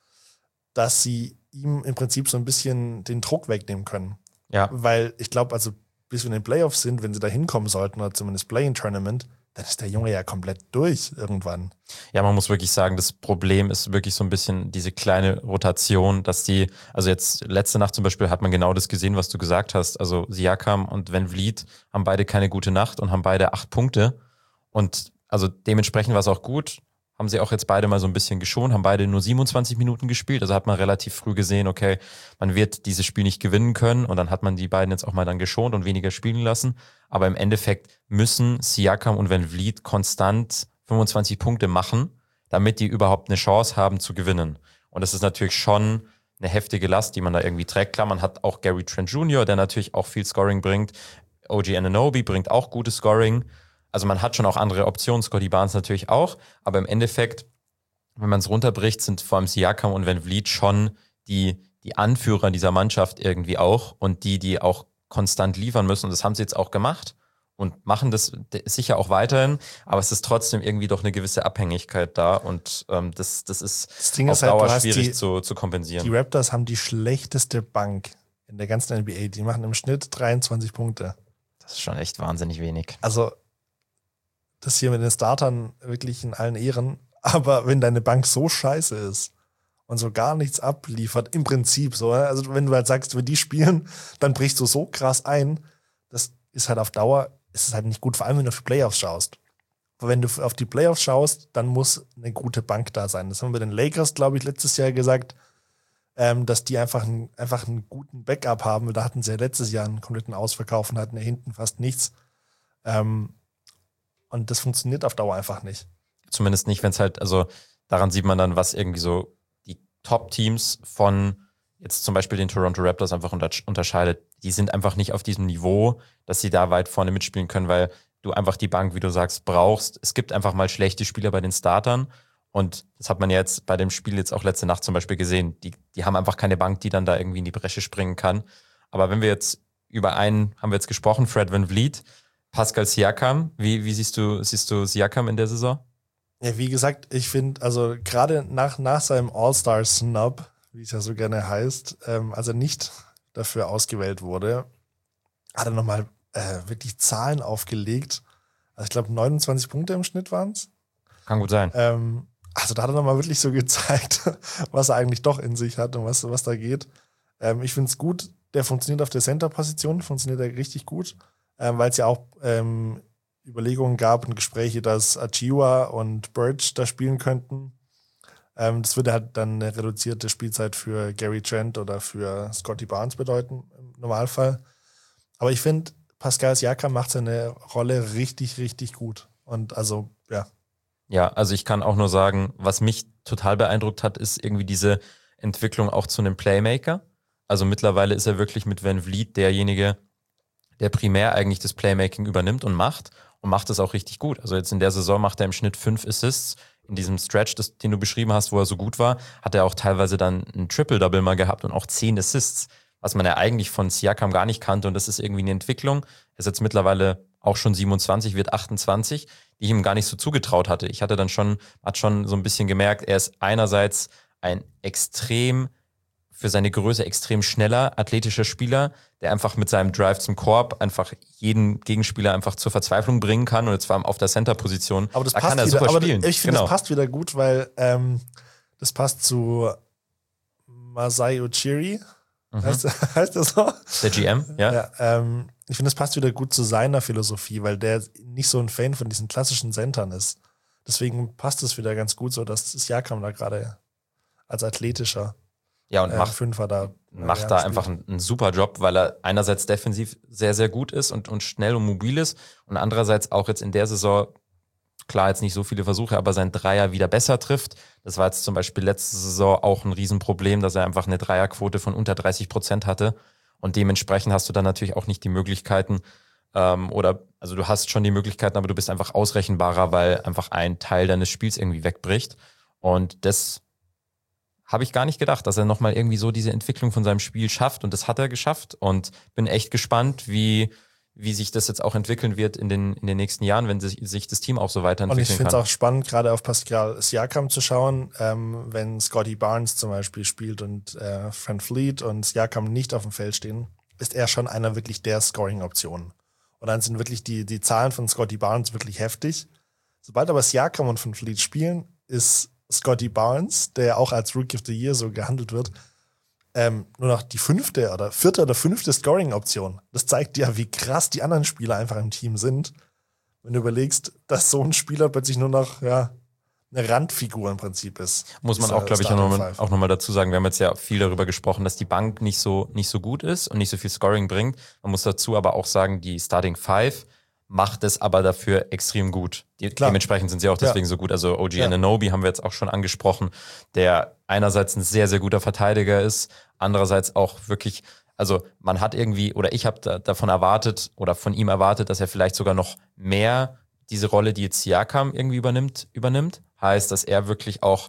dass sie ihm im Prinzip so ein bisschen den Druck wegnehmen können. Ja. Weil ich glaube, also bis wir in den Playoffs sind, wenn sie da hinkommen sollten, oder zumindest Play-in-Tournament, dann ist der Junge ja komplett durch irgendwann. Ja, man muss wirklich sagen, das Problem ist wirklich so ein bisschen diese kleine Rotation, dass also jetzt letzte Nacht zum Beispiel hat man genau das gesehen, was du gesagt hast. Also Siakam und VanVleet haben beide keine gute Nacht und haben beide 8 Punkte. Und also dementsprechend war es auch gut. Haben sie auch jetzt beide mal so ein bisschen geschont, haben beide nur 27 Minuten gespielt. Also hat man relativ früh gesehen, okay, man wird dieses Spiel nicht gewinnen können und dann hat man die beiden jetzt auch mal dann geschont und weniger spielen lassen. Aber im Endeffekt müssen Siakam und VanVleet konstant 25 Punkte machen, damit die überhaupt eine Chance haben zu gewinnen. Und das ist natürlich schon eine heftige Last, die man da irgendwie trägt. Klar, man hat auch Gary Trent Jr., der natürlich auch viel Scoring bringt. OG Anunoby bringt auch gutes Scoring. Also man hat schon auch andere Optionen, Scotty Barnes natürlich auch, aber im Endeffekt, wenn man es runterbricht, sind vor allem Siakam und VanVleet schon die Anführer dieser Mannschaft irgendwie auch und die auch konstant liefern müssen. Und das haben sie jetzt auch gemacht und machen das sicher auch weiterhin, aber es ist trotzdem irgendwie doch eine gewisse Abhängigkeit da und das ist auf Dauer schwierig zu kompensieren. Die Raptors haben die schlechteste Bank in der ganzen NBA. Die machen im Schnitt 23 Punkte. Das ist schon echt wahnsinnig wenig. Also das hier mit den Startern wirklich in allen Ehren, aber wenn deine Bank so scheiße ist und so gar nichts abliefert, im Prinzip so, also wenn du halt sagst, wenn die spielen, dann brichst du so krass ein, das ist halt auf Dauer, ist es halt nicht gut, vor allem wenn du auf die Playoffs schaust. Aber wenn du auf die Playoffs schaust, dann muss eine gute Bank da sein. Das haben wir bei den Lakers, glaube ich, letztes Jahr gesagt, dass die einfach einen guten Backup haben, weil da hatten sie ja letztes Jahr einen kompletten Ausverkauf und hatten ja hinten fast nichts. Und das funktioniert auf Dauer einfach nicht. Zumindest nicht, wenn es halt, also daran sieht man dann, was irgendwie so die Top-Teams von jetzt zum Beispiel den Toronto Raptors einfach unterscheidet. Die sind einfach nicht auf diesem Niveau, dass sie da weit vorne mitspielen können, weil du einfach die Bank, wie du sagst, brauchst. Es gibt einfach mal schlechte Spieler bei den Startern und das hat man jetzt bei dem Spiel jetzt auch letzte Nacht zum Beispiel gesehen. Die haben einfach keine Bank, die dann da irgendwie in die Bresche springen kann. Aber wenn wir jetzt über einen, haben wir jetzt gesprochen, Fred VanVleet, Pascal Siakam, wie siehst du Siakam in der Saison? Ja, wie gesagt, ich finde, also gerade nach seinem All-Star-Snub, wie es ja so gerne heißt, als er nicht dafür ausgewählt wurde, hat er nochmal wirklich Zahlen aufgelegt. Also ich glaube 29 Punkte im Schnitt waren es. Kann gut sein. Also da hat er nochmal wirklich so gezeigt, was er eigentlich doch in sich hat und was da geht. Ich finde es gut, der funktioniert auf der Center-Position, funktioniert er richtig gut, weil es ja auch Überlegungen gab und Gespräche, dass Achiuwa und Birch da spielen könnten. Das würde halt dann eine reduzierte Spielzeit für Gary Trent oder für Scotty Barnes bedeuten, im Normalfall. Aber ich finde, Pascal Siakam macht seine Rolle richtig, richtig gut. Und also, ja. Ja, also ich kann auch nur sagen, was mich total beeindruckt hat, ist irgendwie diese Entwicklung auch zu einem Playmaker. Also mittlerweile ist er wirklich mit VanVleet derjenige, der primär eigentlich das Playmaking übernimmt und macht es auch richtig gut. Also jetzt in der Saison macht er im Schnitt 5 Assists. In diesem Stretch, den du beschrieben hast, wo er so gut war, hat er auch teilweise dann ein Triple-Double mal gehabt und auch 10 Assists, was man ja eigentlich von Siakam gar nicht kannte und das ist irgendwie eine Entwicklung. Er ist jetzt mittlerweile auch schon 27, wird 28, die ich ihm gar nicht so zugetraut hatte. Ich hatte dann hat schon so ein bisschen gemerkt, er ist einerseits ein für seine Größe extrem schneller, athletischer Spieler, der einfach mit seinem Drive zum Korb einfach jeden Gegenspieler einfach zur Verzweiflung bringen kann und jetzt vor allem auf der Center-Position. Aber das da passt kann er wieder, super aber spielen. Ich finde, das passt wieder gut, weil das passt zu Masai Ujiri. Heißt das so? Der GM, ja. Ich finde, das passt wieder gut zu seiner Philosophie, weil der nicht so ein Fan von diesen klassischen Centern ist. Deswegen passt es wieder ganz gut so, dass Siakam da gerade als athletischer und Fünfer macht da einfach einen super Job, weil er einerseits defensiv sehr, sehr gut ist und schnell und mobil ist und andererseits auch jetzt in der Saison, klar jetzt nicht so viele Versuche, aber sein Dreier wieder besser trifft. Das war jetzt zum Beispiel letzte Saison auch ein Riesenproblem, dass er einfach eine Dreierquote von unter 30% hatte und dementsprechend hast du dann natürlich auch nicht die Möglichkeiten also du hast schon die Möglichkeiten, aber du bist einfach ausrechenbarer, weil einfach ein Teil deines Spiels irgendwie wegbricht und das habe ich gar nicht gedacht, dass er nochmal irgendwie so diese Entwicklung von seinem Spiel schafft und das hat er geschafft und bin echt gespannt, wie sich das jetzt auch entwickeln wird in den nächsten Jahren, wenn sich das Team auch so weiterentwickeln kann. Und ich finde es auch spannend, gerade auf Pascal Siakam zu schauen, wenn Scotty Barnes zum Beispiel spielt und VanVleet und Siakam nicht auf dem Feld stehen, ist er schon einer wirklich der Scoring-Optionen. Und dann sind wirklich die Zahlen von Scotty Barnes wirklich heftig. Sobald aber Siakam und VanVleet spielen, ist Scotty Barnes, der auch als Rookie of the Year so gehandelt wird, nur noch die vierte oder fünfte Scoring-Option. Das zeigt ja, wie krass die anderen Spieler einfach im Team sind. Wenn du überlegst, dass so ein Spieler plötzlich nur noch eine Randfigur im Prinzip ist. Muss man auch, glaube ich, auch nochmal dazu sagen, wir haben jetzt ja viel darüber gesprochen, dass die Bank nicht so gut ist und nicht so viel Scoring bringt. Man muss dazu aber auch sagen, die Starting Five macht es aber dafür extrem gut. Dementsprechend sind sie auch deswegen so gut. Also OG Anunoby haben wir jetzt auch schon angesprochen, der einerseits ein sehr, sehr guter Verteidiger ist, andererseits auch wirklich, also man hat irgendwie, oder ich habe davon erwartet oder von ihm erwartet, dass er vielleicht sogar noch mehr diese Rolle, die jetzt Siakam irgendwie übernimmt. Heißt, dass er wirklich auch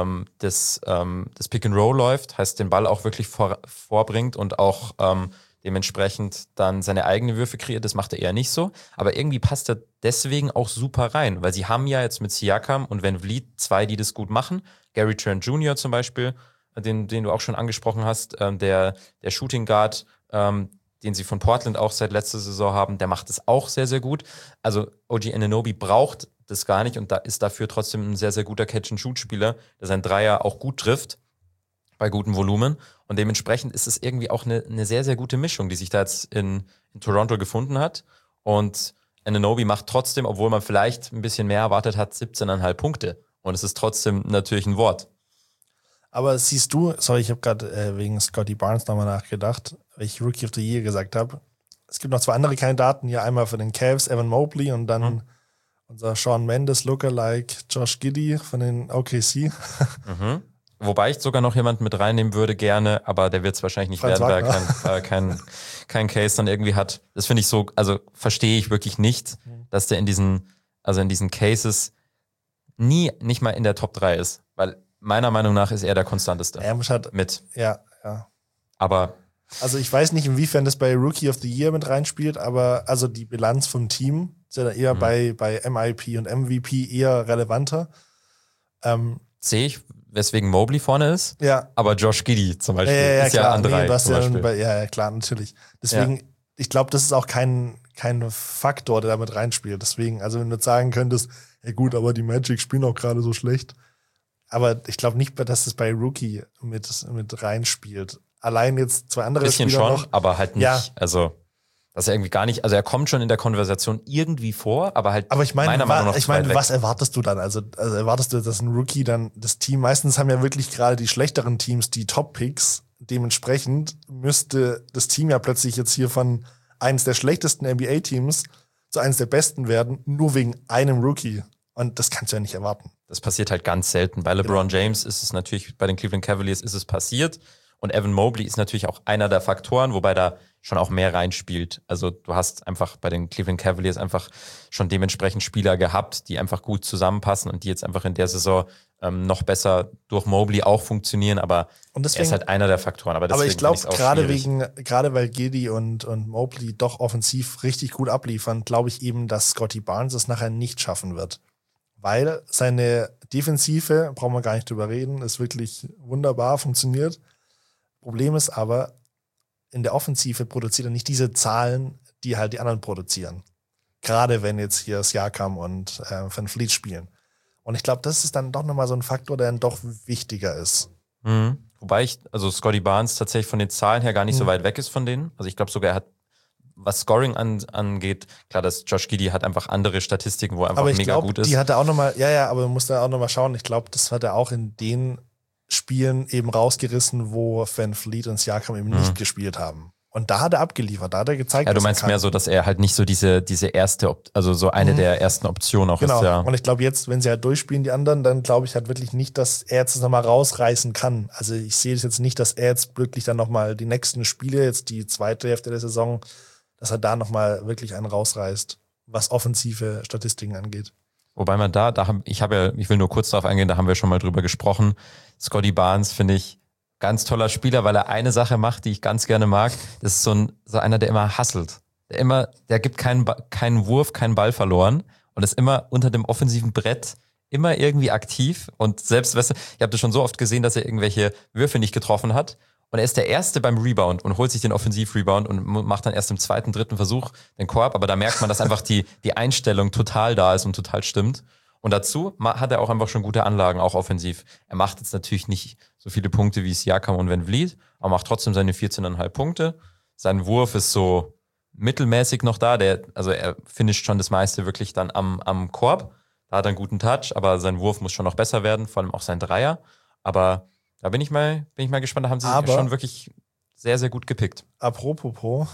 das Pick and Roll läuft, heißt den Ball auch wirklich vorbringt und auch dementsprechend dann seine eigenen Würfe kreiert. Das macht er eher nicht so. Aber irgendwie passt er deswegen auch super rein, weil sie haben ja jetzt mit Siakam und VanVleet zwei, die das gut machen. Gary Trent Jr. zum Beispiel, den du auch schon angesprochen hast, der Shooting Guard, den sie von Portland auch seit letzter Saison haben, der macht es auch sehr, sehr gut. Also OG Anunoby braucht das gar nicht und da ist dafür trotzdem ein sehr, sehr guter Catch-and-Shoot-Spieler, der sein Dreier auch gut trifft bei gutem Volumen. Und dementsprechend ist es irgendwie auch eine sehr, sehr gute Mischung, die sich da jetzt in Toronto gefunden hat. Und Anunoby macht trotzdem, obwohl man vielleicht ein bisschen mehr erwartet hat, 17,5 Punkte. Und es ist trotzdem natürlich ein Wort. Aber siehst du, ich habe gerade wegen Scotty Barnes nochmal nachgedacht, weil ich Rookie of the Year gesagt habe. Es gibt noch zwei andere Kandidaten hier, einmal für den Cavs, Evan Mobley und dann unser Shawn Mendes Lookalike Josh Giddey von den OKC. Wobei ich sogar noch jemanden mit reinnehmen würde gerne, aber der wird es wahrscheinlich nicht werden, weil er kein Case dann irgendwie hat. Das finde ich so, also verstehe ich wirklich nicht, dass der in diesen Cases nicht mal in der Top 3 ist. Weil meiner Meinung nach ist er der konstanteste. Er muss halt, mit. Ja. Aber Also ich weiß nicht, inwiefern das bei Rookie of the Year mit reinspielt, aber also die Bilanz vom Team ist ja eher bei MIP und MVP eher relevanter. sehe ich, weswegen Mobley vorne ist. Ja. Aber Josh Giddey zum Beispiel ist klar. ja an 3 du hast zum Beispiel. ja, klar, natürlich. Deswegen, ich glaube, das ist auch kein Faktor, der damit reinspielt. Deswegen, also wenn du jetzt sagen könntest, ja gut, aber die Magic spielen auch gerade so schlecht. Aber ich glaube nicht, dass es bei Rookie mit reinspielt. Allein jetzt zwei andere bisschen Spieler schon, noch. aber halt nicht. Ja. Also, dass er irgendwie gar nicht, also er kommt schon in der Konversation irgendwie vor, aber halt Aber ich meine, meiner Meinung nach zu weit weg. was erwartest du dann? Also erwartest du, dass ein Rookie dann das Team, meistens haben ja wirklich gerade die schlechteren Teams die Top-Picks. Dementsprechend müsste das Team ja plötzlich jetzt hier von eines der schlechtesten NBA-Teams zu eines der besten werden, nur wegen einem Rookie. Und das kannst du ja nicht erwarten. Das passiert halt ganz selten. Bei LeBron James ist es natürlich, bei den Cleveland Cavaliers ist es passiert. Und Evan Mobley ist natürlich auch einer der Faktoren, wobei da schon auch mehr reinspielt. Also du hast einfach bei den Cleveland Cavaliers einfach schon dementsprechend Spieler gehabt, die einfach gut zusammenpassen und die jetzt einfach in der Saison noch besser durch Mobley auch funktionieren. Aber deswegen, er ist halt einer der Faktoren. Aber ich glaube, gerade gerade weil Giddey und Mobley doch offensiv richtig gut abliefern, glaube ich eben, dass Scottie Barnes es nachher nicht schaffen wird. Weil seine Defensive, brauchen wir gar nicht drüber reden, ist wirklich wunderbar, funktioniert. Problem ist aber, in der Offensive produziert er nicht diese Zahlen, die halt die anderen produzieren. Gerade wenn jetzt hier Siakam und Van Fleet spielen. Und ich glaube, das ist dann doch nochmal so ein Faktor, der dann doch wichtiger ist. Mhm. Wobei also Scottie Barnes tatsächlich von den Zahlen her gar nicht so weit weg ist von denen. Also ich glaube sogar, er hat, was Scoring angeht, klar, dass Josh Giddey hat einfach andere Statistiken, wo er einfach mega gut ist. Die hat er auch nochmal, aber man muss da auch nochmal schauen. Ich glaube, das hat er auch in den Spielen eben rausgerissen, wo Van Fleet und Siakam eben nicht gespielt haben. Und da hat er abgeliefert, da hat er gezeigt, ja, du meinst mehr so, dass er halt nicht so diese erste, also so eine der ersten Optionen auch ist. Ja. Und ich glaube jetzt, wenn sie halt durchspielen, die anderen, dann glaube ich halt wirklich nicht, dass er jetzt das nochmal rausreißen kann. Also ich sehe es jetzt nicht, dass er jetzt wirklich dann nochmal die nächsten Spiele, jetzt die zweite Hälfte der Saison, dass er da nochmal wirklich einen rausreißt, was offensive Statistiken angeht. Wobei man ich will nur kurz darauf eingehen, da haben wir schon mal drüber gesprochen. Scottie Barnes finde ich ganz toller Spieler, weil er eine Sache macht, die ich ganz gerne mag. Das ist so einer, der immer hustelt. Der gibt keinen Wurf, keinen Ball verloren und ist immer unter dem offensiven Brett immer irgendwie aktiv. Und selbst, weißt du, ich habe das schon so oft gesehen, dass er irgendwelche Würfe nicht getroffen hat. Und er ist der Erste beim Rebound und holt sich den Offensiv-Rebound und macht dann erst im zweiten, dritten Versuch den Korb. Aber da merkt man, dass einfach die Einstellung total da ist und total stimmt. Und dazu hat er auch einfach schon gute Anlagen, auch offensiv. Er macht jetzt natürlich nicht so viele Punkte wie Siakam und Van Vliet, aber macht trotzdem seine 14,5 Punkte. Sein Wurf ist so mittelmäßig noch da. Also er finisht schon das meiste wirklich dann am Korb. Da hat er einen guten Touch, aber sein Wurf muss schon noch besser werden, vor allem auch sein Dreier. Aber da bin ich mal gespannt, da haben sie schon wirklich sehr, sehr gut gepickt. Apropos.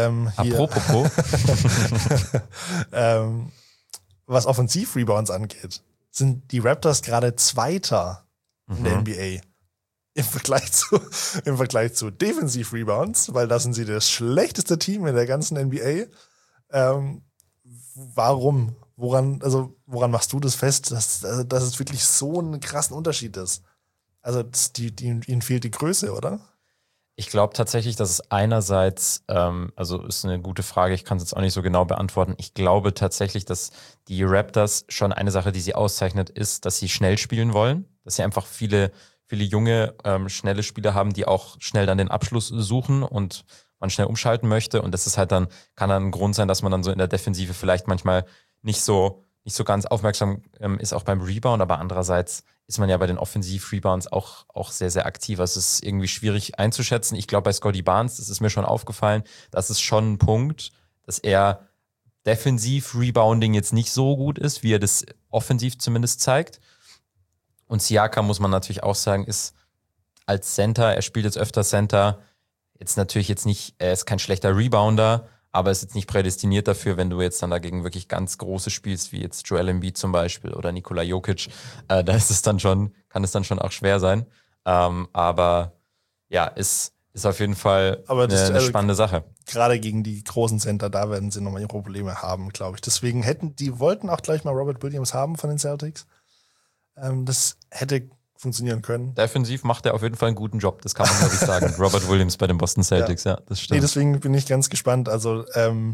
Was Offensiv-Rebounds angeht, sind die Raptors gerade Zweiter in der NBA. Im Vergleich zu Defensiv-Rebounds, weil das sind sie das schlechteste Team in der ganzen NBA. Warum? Woran machst du das fest, dass es wirklich so einen krassen Unterschied ist? Also ihnen fehlt die Größe, oder? Ich glaube tatsächlich, dass es einerseits, also ist eine gute Frage, ich kann es jetzt auch nicht so genau beantworten. Ich glaube tatsächlich, dass die Raptors schon eine Sache, die sie auszeichnet, ist, dass sie schnell spielen wollen. Dass sie einfach viele junge, schnelle Spieler haben, die auch schnell dann den Abschluss suchen und man schnell umschalten möchte. Und das ist halt kann dann ein Grund sein, dass man dann so in der Defensive vielleicht manchmal nicht so ganz aufmerksam ist, auch beim Rebound, aber andererseits ist man ja bei den Offensiv-Rebounds auch sehr, sehr aktiv. Also es ist irgendwie schwierig einzuschätzen. Ich glaube, bei Scottie Barnes, das ist mir schon aufgefallen, das ist schon ein Punkt, dass er Defensiv-Rebounding jetzt nicht so gut ist, wie er das offensiv zumindest zeigt. Und Siakam, muss man natürlich auch sagen, ist als Center, er spielt jetzt öfter Center, jetzt natürlich jetzt nicht, er ist kein schlechter Rebounder, aber ist jetzt nicht prädestiniert dafür, wenn du jetzt dann dagegen wirklich ganz große spielst, wie jetzt Joel Embiid zum Beispiel oder Nikola Jokic, kann es dann schon auch schwer sein. Aber ja, ist ist auf jeden Fall Aber das, eine spannende Sache. Gerade gegen die großen Center, da werden sie nochmal ihre Probleme haben, glaube ich. Deswegen wollten auch gleich mal Robert Williams haben von den Celtics. Das hätte funktionieren können. Defensiv macht er auf jeden Fall einen guten Job, das kann man glaube ich sagen. Robert Williams bei den Boston Celtics, ja das stimmt. Nee, deswegen bin ich ganz gespannt. Also,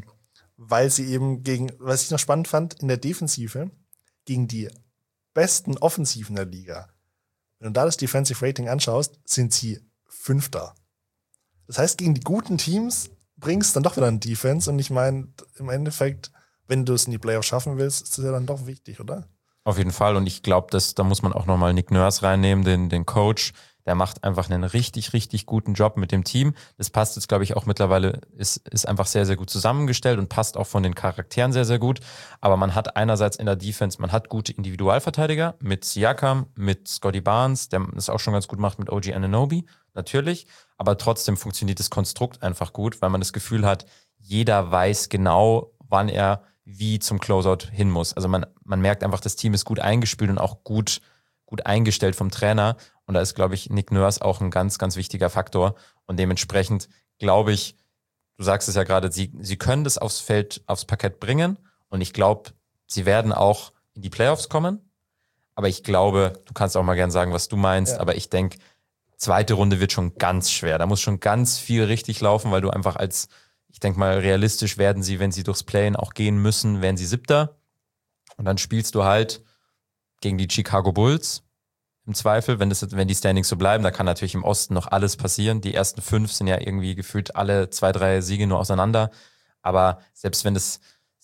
weil sie eben was ich noch spannend fand, in der Defensive gegen die besten Offensiven der Liga. Wenn du da das Defensive Rating anschaust, sind sie Fünfter. Das heißt, gegen die guten Teams bringst du dann doch wieder ein Defense. Und ich meine, im Endeffekt, wenn du es in die Playoffs schaffen willst, ist das ja dann doch wichtig, oder? Auf jeden Fall. Und ich glaube, da muss man auch nochmal Nick Nurse reinnehmen, den Coach. Der macht einfach einen richtig, richtig guten Job mit dem Team. Das passt jetzt, glaube ich, auch mittlerweile, ist einfach sehr, sehr gut zusammengestellt und passt auch von den Charakteren sehr, sehr gut. Aber man hat einerseits in der Defense, man hat gute Individualverteidiger mit Siakam, mit Scotty Barnes, der das auch schon ganz gut macht mit OG Anunoby, natürlich. Aber trotzdem funktioniert das Konstrukt einfach gut, weil man das Gefühl hat, jeder weiß genau, wann er wie zum Closeout hin muss. Also man merkt einfach, das Team ist gut eingespielt und auch gut eingestellt vom Trainer. Und da ist, glaube ich, Nick Nurse auch ein ganz, ganz wichtiger Faktor. Und dementsprechend glaube ich, du sagst es ja gerade, sie können das aufs Parkett bringen. Und ich glaube, sie werden auch in die Playoffs kommen. Aber ich glaube, du kannst auch mal gern sagen, was du meinst. Ja. Aber ich denke, zweite Runde wird schon ganz schwer. Da muss schon ganz viel richtig laufen, weil du einfach ich denke mal, realistisch werden sie, wenn sie durchs Play-in auch gehen müssen, werden sie Siebter. Und dann spielst du halt gegen die Chicago Bulls im Zweifel, wenn die Standings so bleiben. Da kann natürlich im Osten noch alles passieren. Die ersten 5 sind ja irgendwie gefühlt alle 2, 3 Siege nur auseinander. Aber selbst wenn das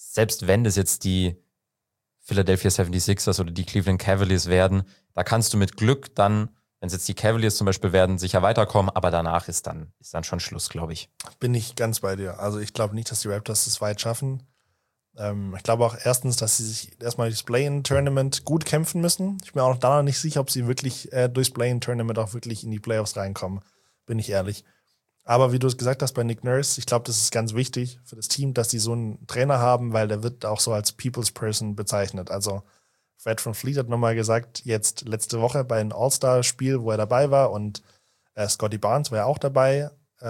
jetzt die Philadelphia 76ers oder die Cleveland Cavaliers werden, da kannst du mit Glück dann, wenn es jetzt die Cavaliers zum Beispiel werden, sicher weiterkommen, aber danach ist dann schon Schluss, glaube ich. Bin ich ganz bei dir. Also ich glaube nicht, dass die Raptors das weit schaffen. Ich glaube auch erstens, dass sie sich erstmal das Play-in-Tournament gut kämpfen müssen. Ich bin auch da noch nicht sicher, ob sie wirklich durchs Play-in-Tournament auch wirklich in die Playoffs reinkommen. Bin ich ehrlich. Aber wie du es gesagt hast bei Nick Nurse, ich glaube, das ist ganz wichtig für das Team, dass die so einen Trainer haben, weil der wird auch so als People's Person bezeichnet. Also Fred VanVleet hat nochmal gesagt, jetzt letzte Woche bei einem All-Star-Spiel, wo er dabei war, und Scotty Barnes war ja auch dabei,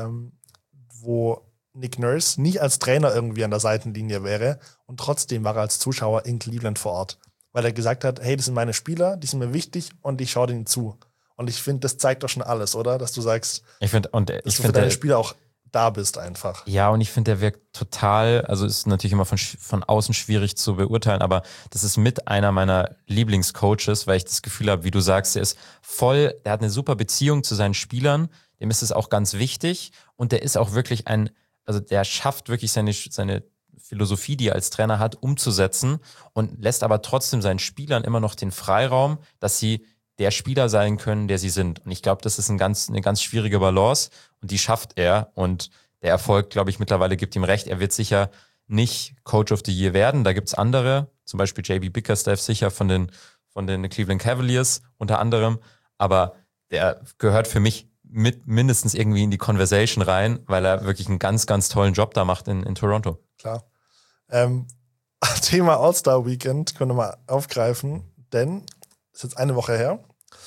wo Nick Nurse nicht als Trainer irgendwie an der Seitenlinie wäre und trotzdem war er als Zuschauer in Cleveland vor Ort, weil er gesagt hat, hey, das sind meine Spieler, die sind mir wichtig und ich schaue denen zu. Und ich finde, das zeigt doch schon alles, oder? Dass du sagst, dass du für deine Spieler auch da bist einfach. Ja, und ich finde, der wirkt total, also ist natürlich immer von außen schwierig zu beurteilen, aber das ist mit einer meiner Lieblingscoaches, weil ich das Gefühl habe, wie du sagst, der hat eine super Beziehung zu seinen Spielern, dem ist es auch ganz wichtig und der ist auch wirklich also der schafft wirklich seine Philosophie, die er als Trainer hat, umzusetzen und lässt aber trotzdem seinen Spielern immer noch den Freiraum, dass sie der Spieler sein können, der sie sind. Und ich glaube, das ist eine ganz schwierige Balance und die schafft er. Und der Erfolg, glaube ich, mittlerweile gibt ihm recht. Er wird sicher nicht Coach of the Year werden. Da gibt's andere, zum Beispiel JB Bickerstaff sicher von den Cleveland Cavaliers unter anderem. Aber der gehört für mich mindestens irgendwie in die Conversation rein, weil er wirklich einen ganz, ganz tollen Job da macht in Toronto. Klar. Thema All-Star-Weekend können wir mal aufgreifen, denn ist jetzt eine Woche her.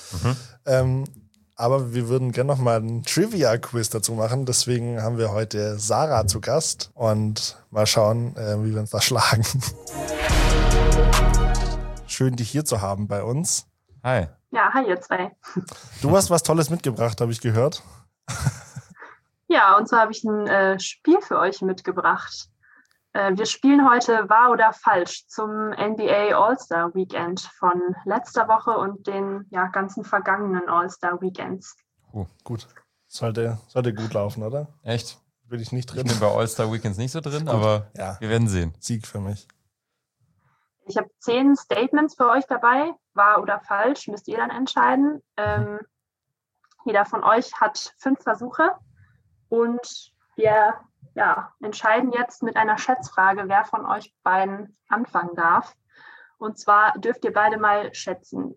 Aber wir würden gerne noch mal einen Trivia-Quiz dazu machen. Deswegen haben wir heute Sarah zu Gast und mal schauen, wie wir uns da schlagen. Schön, dich hier zu haben bei uns. Hi. Ja, hi ihr zwei. Du hast was Tolles mitgebracht, habe ich gehört. Ja, und zwar habe ich ein Spiel für euch mitgebracht. Wir spielen heute Wahr oder Falsch zum NBA All-Star Weekend von letzter Woche und den ganzen vergangenen All-Star Weekends. Gut. Sollte gut laufen, oder? Echt? Bin ich nicht drin. Ich bin bei All-Star Weekends nicht so drin, aber wir werden sehen. Sieg für mich. Ich habe 10 Statements für euch dabei. Wahr oder falsch, müsst ihr dann entscheiden. Jeder von euch hat 5 Versuche und wir entscheiden jetzt mit einer Schätzfrage, wer von euch beiden anfangen darf. Und zwar dürft ihr beide mal schätzen.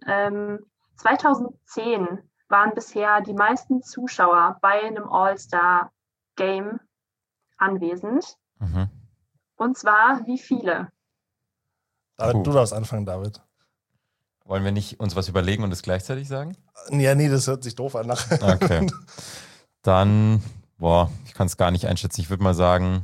2010 waren bisher die meisten Zuschauer bei einem All-Star-Game anwesend. Und zwar wie viele? David, du darfst anfangen, David. Wollen wir nicht uns was überlegen und es gleichzeitig sagen? Ja, nee, das hört sich doof an. Okay. Dann, ich kann es gar nicht einschätzen. Ich würde mal sagen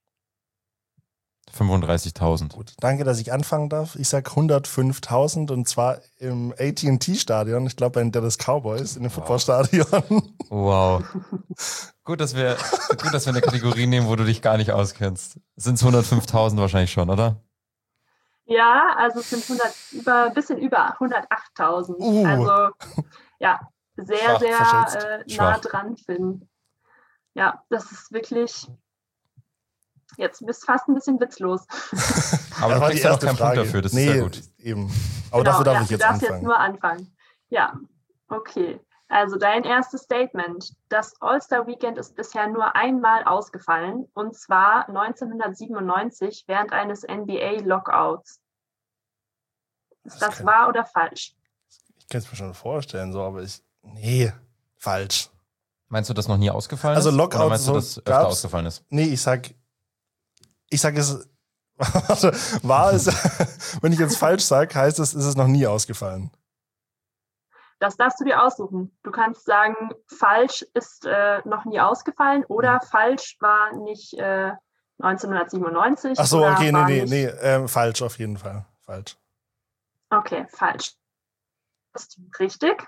35.000. Gut, danke, dass ich anfangen darf. Ich sage 105.000 und zwar im AT&T-Stadion. Ich glaube, bei den Dallas Cowboys in dem Footballstadion. Wow. Gut, dass wir eine Kategorie nehmen, wo du dich gar nicht auskennst. Sind es 105.000 wahrscheinlich schon, oder? Ja, also es sind bisschen über 108.000. Also ja, sehr, sehr nah dran, Finn. Ja, das ist wirklich... Jetzt bist du fast ein bisschen witzlos. Aber du kriegst ja noch keinen Punkt dafür, das ist ja gut. Eben. Aber dafür darf ich jetzt anfangen. Du darfst jetzt nur anfangen. Ja, okay. Also dein erstes Statement. Das All-Star-Weekend ist bisher nur einmal ausgefallen, und zwar 1997 während eines NBA-Lockouts. Ist das wahr oder falsch? Ich kann es mir schon vorstellen, so, aber nee, falsch. Meinst du, dass noch nie ausgefallen ist? Also Lockout, oder meinst du, dass öfter ausgefallen ist? Nee, ich sag es, war es, wenn ich jetzt falsch sage, heißt es, ist es noch nie ausgefallen. Das darfst du dir aussuchen. Du kannst sagen, falsch ist noch nie ausgefallen oder falsch war nicht 1997. Ach so, okay, nee, falsch auf jeden Fall. Falsch. Okay, falsch. Das ist richtig.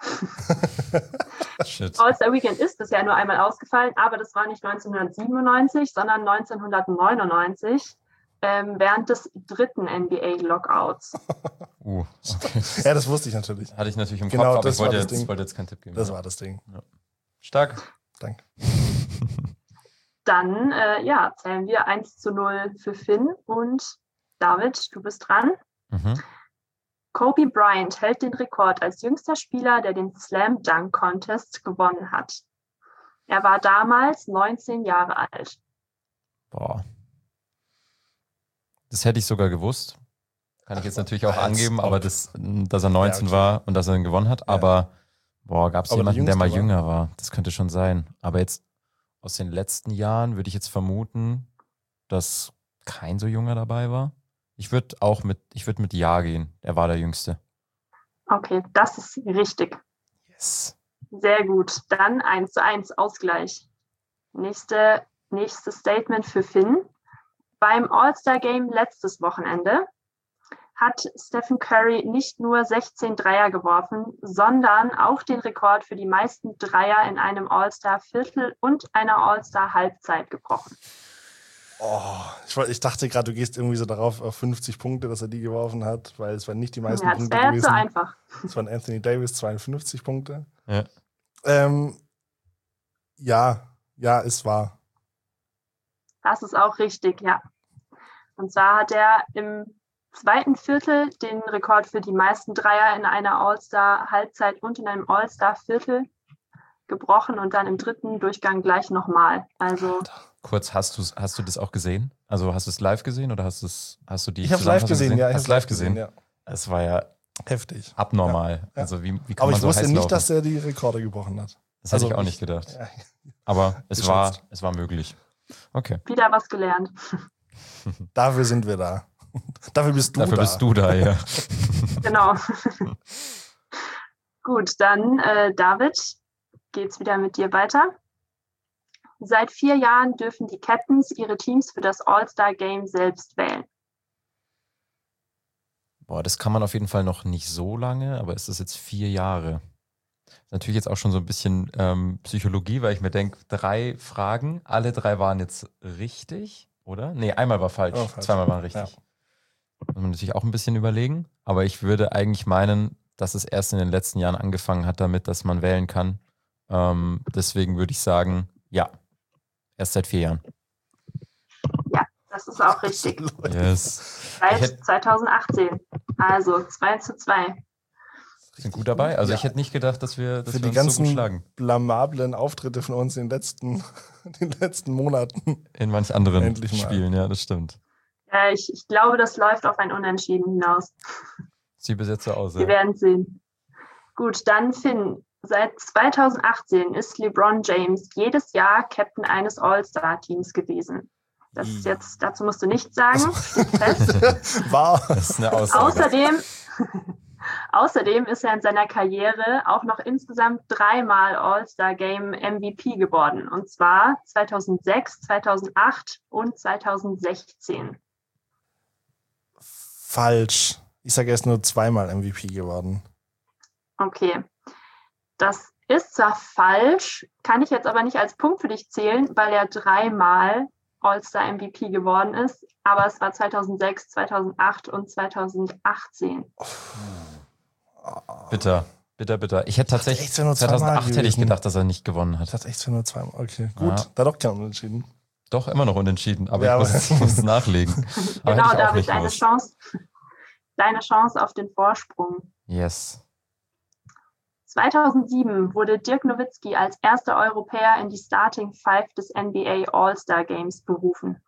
Shit. All-Star Weekend ist bisher nur einmal ausgefallen, aber das war nicht 1997, sondern 1999 während des dritten NBA-Lockouts. Okay. Ja, das wusste ich natürlich. Hatte ich natürlich im Genau, Kopf, aber das ich wollte jetzt keinen Tipp geben. Das war das Ding. Ja. Stark. Danke. Dann zählen wir 1:0 für Finn und David, du bist dran. Mhm. Kobe Bryant hält den Rekord als jüngster Spieler, der den Slam Dunk Contest gewonnen hat. Er war damals 19 Jahre alt. Boah. Das hätte ich sogar gewusst. Kann ich jetzt natürlich auch angeben, aber dass er 19 war und dass er ihn gewonnen hat. Aber gab es jemanden, der mal jünger war? Das könnte schon sein. Aber jetzt aus den letzten Jahren würde ich jetzt vermuten, dass kein so junger dabei war. Ich würde mit Ja gehen. Er war der Jüngste. Okay, das ist richtig. Yes. Sehr gut. Dann 1:1 Ausgleich. Nächstes Statement für Finn. Beim All-Star-Game letztes Wochenende hat Stephen Curry nicht nur 16 Dreier geworfen, sondern auch den Rekord für die meisten Dreier in einem All-Star-Viertel und einer All-Star-Halbzeit gebrochen. Oh, ich dachte gerade, du gehst irgendwie so darauf auf 50 Punkte, dass er die geworfen hat, weil es waren nicht die meisten Punkte gewesen. Das wäre zu einfach. Es waren Anthony Davis, 52 Punkte. Ja. Ja, es war. Das ist auch richtig, ja. Und zwar hat er im zweiten Viertel den Rekord für die meisten Dreier in einer All-Star-Halbzeit und in einem All-Star-Viertel gebrochen und dann im dritten Durchgang gleich nochmal. Also kurz, hast du das auch gesehen? Also hast du es live gesehen oder hast du die? Ich habe es live gesehen, ja. Hast du live gesehen? Ja. Es war ja heftig. Abnormal. Ja. Also wie kann aber man ich so wusste heiß nicht, laufen? dass er die Rekorde gebrochen hat. Das hätte ich auch nicht gedacht. Ja. Aber es war möglich. Okay. Wieder was gelernt. Dafür sind wir da. Dafür bist du da, ja. Genau. Gut, dann David, geht's wieder mit dir weiter. Seit 4 Jahren dürfen die Captains ihre Teams für das All-Star-Game selbst wählen. Boah, das kann man auf jeden Fall noch nicht so lange, aber ist das jetzt 4 Jahre? Natürlich jetzt auch schon so ein bisschen Psychologie, weil ich mir denke, 3 Fragen, alle 3 waren jetzt richtig, oder? Nee, einmal war falsch, 2-mal waren richtig. Ja. Muss man natürlich auch ein bisschen überlegen, aber ich würde eigentlich meinen, dass es erst in den letzten Jahren angefangen hat damit, dass man wählen kann. Deswegen würde ich sagen, ja, erst seit 4 Jahren. Ja, das ist auch richtig. Yes. Seit 2018, also 2:2. Sind gut dabei. Also ich hätte nicht gedacht, dass wir für die uns ganzen so gut schlagen. Blamablen Auftritte von uns in den letzten Monaten. In manch anderen Spielen, ja, das stimmt. Ja, ich glaube, das läuft auf ein Unentschieden hinaus. Sieht bis jetzt so aus. Wir werden sehen. Gut, dann Finn. Seit 2018 ist LeBron James jedes Jahr Captain eines All-Star-Teams gewesen. Das ist jetzt, dazu musst du nichts sagen. Steht fest. War. Das ist eine Aussage. Außerdem ist er in seiner Karriere auch noch insgesamt 3-mal All-Star Game MVP geworden. Und zwar 2006, 2008 und 2016. Falsch. Ich sage, er ist nur 2-mal MVP geworden. Okay, das ist zwar falsch, kann ich jetzt aber nicht als Punkt für dich zählen, weil er 3-mal All-Star MVP geworden ist, aber es war 2006, 2008 und 2018. Bitter. Ich hätte tatsächlich echt, wenn nur 2008 zweimal hätte ich gewesen. gedacht, dass er nicht gewonnen hat. Das hat echt nur 2-mal. Okay, gut. Ja. Da doch kein Unentschieden. Doch, immer noch unentschieden, aber Ja, ich muss es nachlegen. Aber Genau, hätte ich auch David, nicht deine gewusst. Chance auf den Vorsprung. Yes. 2007 wurde Dirk Nowitzki als erster Europäer in die Starting Five des NBA All-Star Games berufen.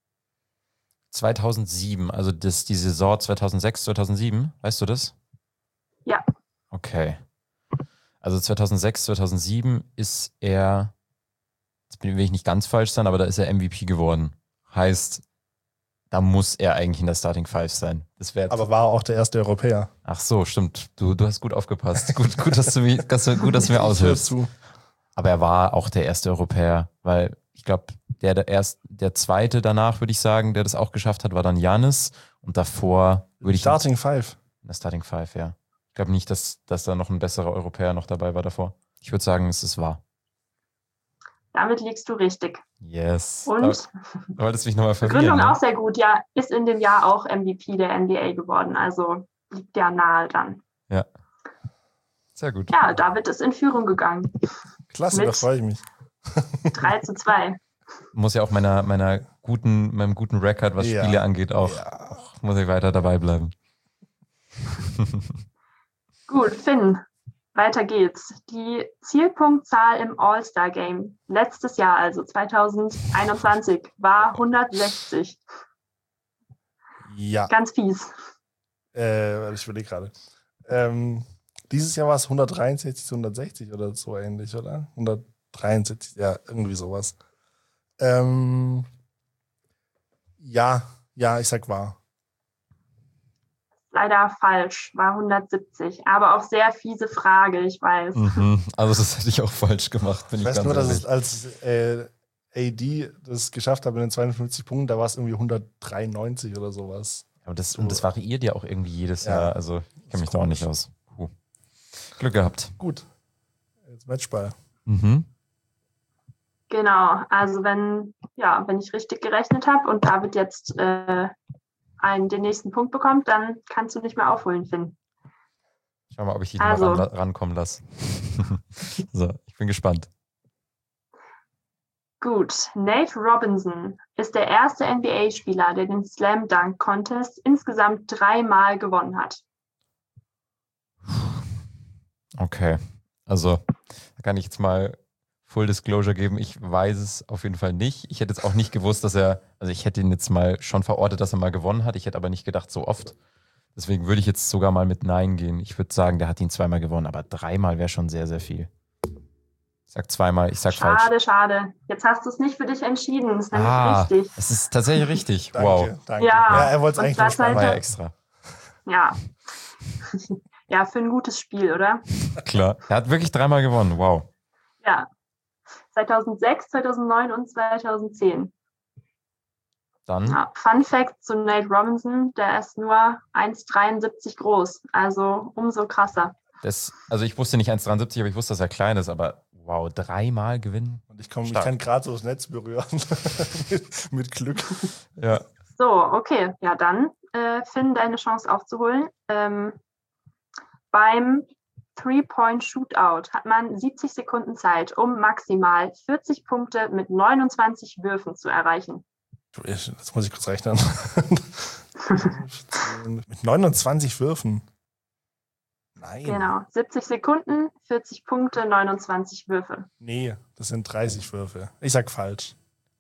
2007, also die Saison 2006, 2007, weißt du das? Ja. Okay. Also 2006, 2007 ist er, jetzt will ich nicht ganz falsch sein, aber da ist er MVP geworden. Heißt, da muss er eigentlich in der Starting Five sein. Das wäre. Aber war auch der erste Europäer. Ach so, stimmt. Du hast gut aufgepasst. Gut, dass du mir aushilfst. Zu. Aber er war auch der erste Europäer, weil ich glaube, der zweite danach, würde ich sagen, der das auch geschafft hat, war dann Giannis. Und davor würde ich. Starting Five. In der Starting Five, ja. Ich glaube nicht, dass da noch ein besserer Europäer noch dabei war davor. Ich würde sagen, es ist wahr. Damit liegst du richtig. Yes. Und Du wolltest mich nochmal verwirren. Begründung Ne? auch sehr gut, ja, ist in dem Jahr auch MVP der NBA geworden, also liegt ja nahe dann. Ja. Sehr gut. Ja, David ist in Führung gegangen. Klasse, Mit- da freue ich mich. 3-2. Muss ja auch meinem guten Record, was Ja. Spiele angeht, auch muss ich weiter dabei bleiben. Gut, Finn, weiter geht's. Die Zielpunktzahl im All-Star-Game letztes Jahr, also 2021, war 160. Ja. Ganz fies. Ich überlege gerade. Dieses Jahr war es 163 zu 160 oder so ähnlich, oder? 173, ja, irgendwie sowas. Ja, ich sag wahr. Leider falsch, war 170. Aber auch sehr fiese Frage, ich weiß. Also das hätte ich auch falsch gemacht, bin Ich ich weiß ganz nur, dass ehrlich. es als AD das geschafft hat mit den 52 Punkten, da war es irgendwie 193 oder sowas. Aber das variiert ja auch irgendwie jedes Ja. Jahr. Also ich kenne mich Ist da auch nicht aus. Glück gehabt. Gut. Jetzt Matchball. Genau, also wenn ich richtig gerechnet habe und David jetzt den nächsten Punkt bekommt, dann kannst du nicht mehr aufholen, Finn. Schau mal, ob ich dich Also. noch mal rankommen lasse. So, ich bin gespannt. Gut, Nate Robinson ist der erste NBA-Spieler, der den Slam Dunk Contest insgesamt 3-mal gewonnen hat. Okay, also da kann ich jetzt mal Full Disclosure geben. Ich weiß es auf jeden Fall nicht. Ich hätte jetzt auch nicht gewusst, ich hätte ihn jetzt mal schon verortet, dass er mal gewonnen hat. Ich hätte aber nicht gedacht, so oft. Deswegen würde ich jetzt sogar mal mit Nein gehen. Ich würde sagen, der hat ihn 2-mal gewonnen, aber 3-mal wäre schon sehr, sehr viel. Ich sag 2-mal, ich sag falsch. Schade. Jetzt hast du es nicht für dich entschieden. Das ist nämlich richtig. Es ist tatsächlich richtig. Danke, Wow. danke. Ja, Er wollte es und eigentlich zwar nur sparen. War ja extra. Ja. Ja, für ein gutes Spiel, oder? Klar. Er hat wirklich 3-mal gewonnen. Wow. Ja. 2006, 2009 und 2010. Dann, Ja, Fun Fact zu Nate Robinson, der ist nur 1,73 groß, also umso krasser. also ich wusste nicht 1,73, aber ich wusste, dass er klein ist, aber wow, 3-mal gewinnen. Und ich kann Stark. gerade so das Netz berühren. mit Glück. Ja. So, okay, ja dann, Finn, deine Chance aufzuholen. Beim Three-Point-Shootout hat man 70 Sekunden Zeit, um maximal 40 Punkte mit 29 Würfen zu erreichen. Jetzt muss ich kurz rechnen. Mit 29 Würfen. Nein. Genau, 70 Sekunden, 40 Punkte, 29 Würfe. Nee, das sind 30 Würfe. Ich sag falsch.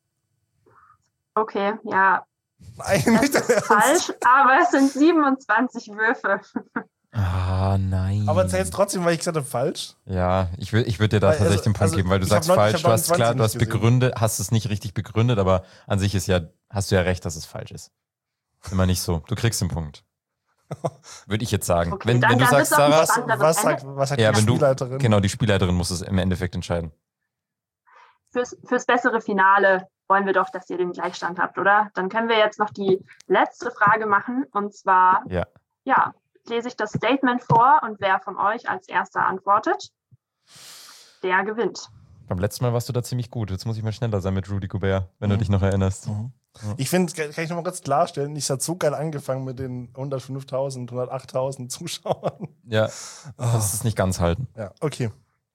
Okay, ja, Nein, das nicht ist dein Ernst. falsch, aber es sind 27 Würfe. Ah, nein. Aber zählst trotzdem, weil ich gesagt habe, falsch? Ja, ich würde dir da Weil, tatsächlich den Punkt also, geben, weil du ich hab sagst noch- ich falsch. hab Du hast 29 klar, du hast nicht gesehen. begründet, hast es nicht richtig begründet, aber an sich hast du ja recht, dass es falsch ist. Immer nicht so. Du kriegst den Punkt. Würde ich jetzt sagen. Okay, wenn dann du sagst, bist du auch Sarah, ein spannenderes was sagt ja, die wenn du, Spielleiterin? genau, die Spielleiterin muss es im Endeffekt entscheiden. Fürs bessere Finale wollen wir doch, dass ihr den Gleichstand habt, oder? Dann können wir jetzt noch die letzte Frage machen. Und zwar, Ja. lese ich das Statement vor und wer von euch als erster antwortet, der gewinnt. Beim letzten Mal warst du da ziemlich gut. Jetzt muss ich mal schneller sein mit Rudy Gobert, wenn du dich noch erinnerst. Ich finde, kann ich noch mal kurz klarstellen, ich hat so geil angefangen mit den 105.000, 108.000 Zuschauern. Ja, das ist nicht ganz halten. Ja, okay.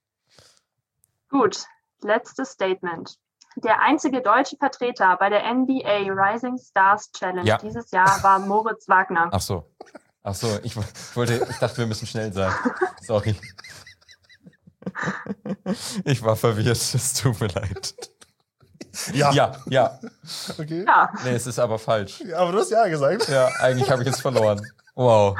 Gut, letztes Statement. Der einzige deutsche Vertreter bei der NBA Rising Stars Challenge dieses Jahr war Moritz Wagner. Ach so, ich dachte, wir müssen schnell sein. Sorry. Ich war verwirrt, es tut mir leid. Ja. Okay. Ja, Nee, es ist aber falsch. Ja, aber du hast ja gesagt. Ja, eigentlich habe ich jetzt verloren. Wow.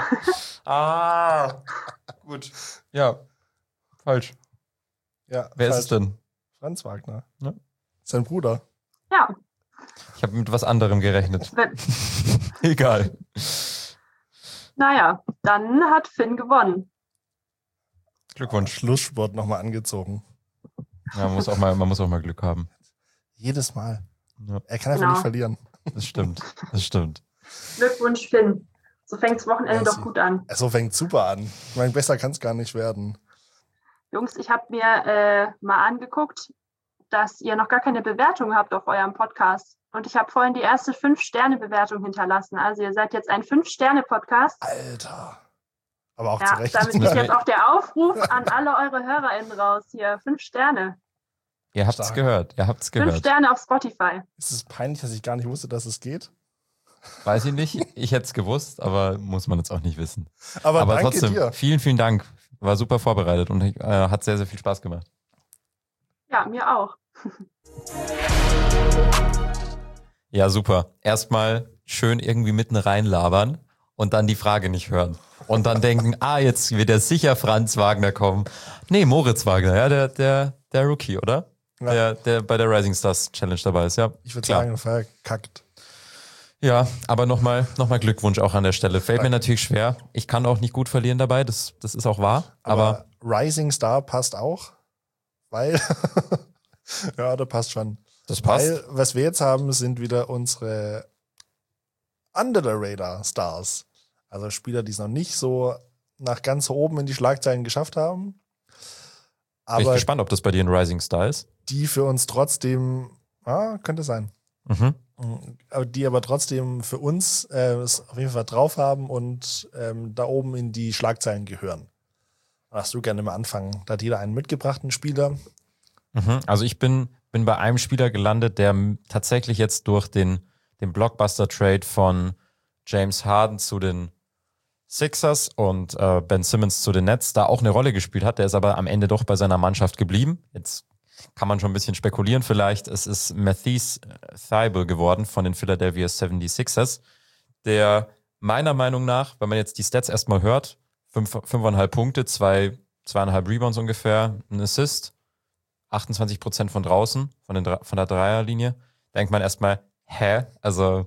Gut. Ja, falsch. Ja, Wer ist falsch. es denn? Franz Wagner. Ja. Sein Bruder. ja. Ich habe mit was anderem gerechnet. Wenn- Egal. Naja, dann hat Finn gewonnen. Glückwunsch. Schlusssport nochmal angezogen. Ja, man muss auch mal Glück haben. Jedes Mal. Ja, Er kann einfach Genau. nicht verlieren. das stimmt. Glückwunsch, Finn. So fängt das Wochenende Merci. doch gut an. So fängt super an. Ich meine, besser kann es gar nicht werden. Jungs, ich habe mir mal angeguckt, dass ihr noch gar keine Bewertung habt auf eurem Podcast. Und ich habe vorhin die erste 5-Sterne-Bewertung hinterlassen. Also ihr seid jetzt ein 5-Sterne-Podcast. Alter. Aber auch Ja, zu Recht. damit geht jetzt auch der Aufruf an alle eure HörerInnen raus hier. 5 Sterne. Ihr habt's Stark. gehört. 5 Sterne auf Spotify. Ist es peinlich, dass ich gar nicht wusste, dass es geht? Weiß ich nicht. Ich hätte es gewusst, aber muss man jetzt auch nicht wissen. Aber danke trotzdem, dir. vielen, vielen Dank. War super vorbereitet und hat sehr, sehr viel Spaß gemacht. Ja, mir auch. Ja, super. Erstmal schön irgendwie mitten reinlabern und dann die Frage nicht hören. Und dann denken, jetzt wird ja sicher Franz Wagner kommen. Nee, Moritz Wagner, ja, der Rookie, oder? Ja. Der bei der Rising Stars Challenge dabei ist, ja. Ich würde klar. sagen, verkackt. Ja, aber nochmal Glückwunsch auch an der Stelle. Fällt mir Danke. natürlich schwer. Ich kann auch nicht gut verlieren dabei, das ist auch wahr. Aber Rising Star passt auch, weil ja, da passt schon. das passt. Weil, was wir jetzt haben, sind wieder unsere Under the Radar Stars. Also Spieler, die es noch nicht so nach ganz oben in die Schlagzeilen geschafft haben. Bin ich Aber gespannt, ob das bei dir ein Rising Star ist. die für uns trotzdem, könnte sein. Mhm. Aber die aber trotzdem für uns es auf jeden Fall drauf haben und da oben in die Schlagzeilen gehören. Darfst du gerne mal anfangen? Da hat jeder einen mitgebrachten Spieler. Mhm. Also ich bin bei einem Spieler gelandet, der tatsächlich jetzt durch den Blockbuster-Trade von James Harden zu den Sixers und Ben Simmons zu den Nets da auch eine Rolle gespielt hat. Der ist aber am Ende doch bei seiner Mannschaft geblieben. Jetzt kann man schon ein bisschen spekulieren vielleicht. Es ist Matisse Thybulle geworden von den Philadelphia 76ers, der meiner Meinung nach, wenn man jetzt die Stats erstmal hört, 5,5 Punkte, 2,5 Rebounds ungefähr, ein Assist, 28% von draußen, von der Dreierlinie, denkt man erstmal, also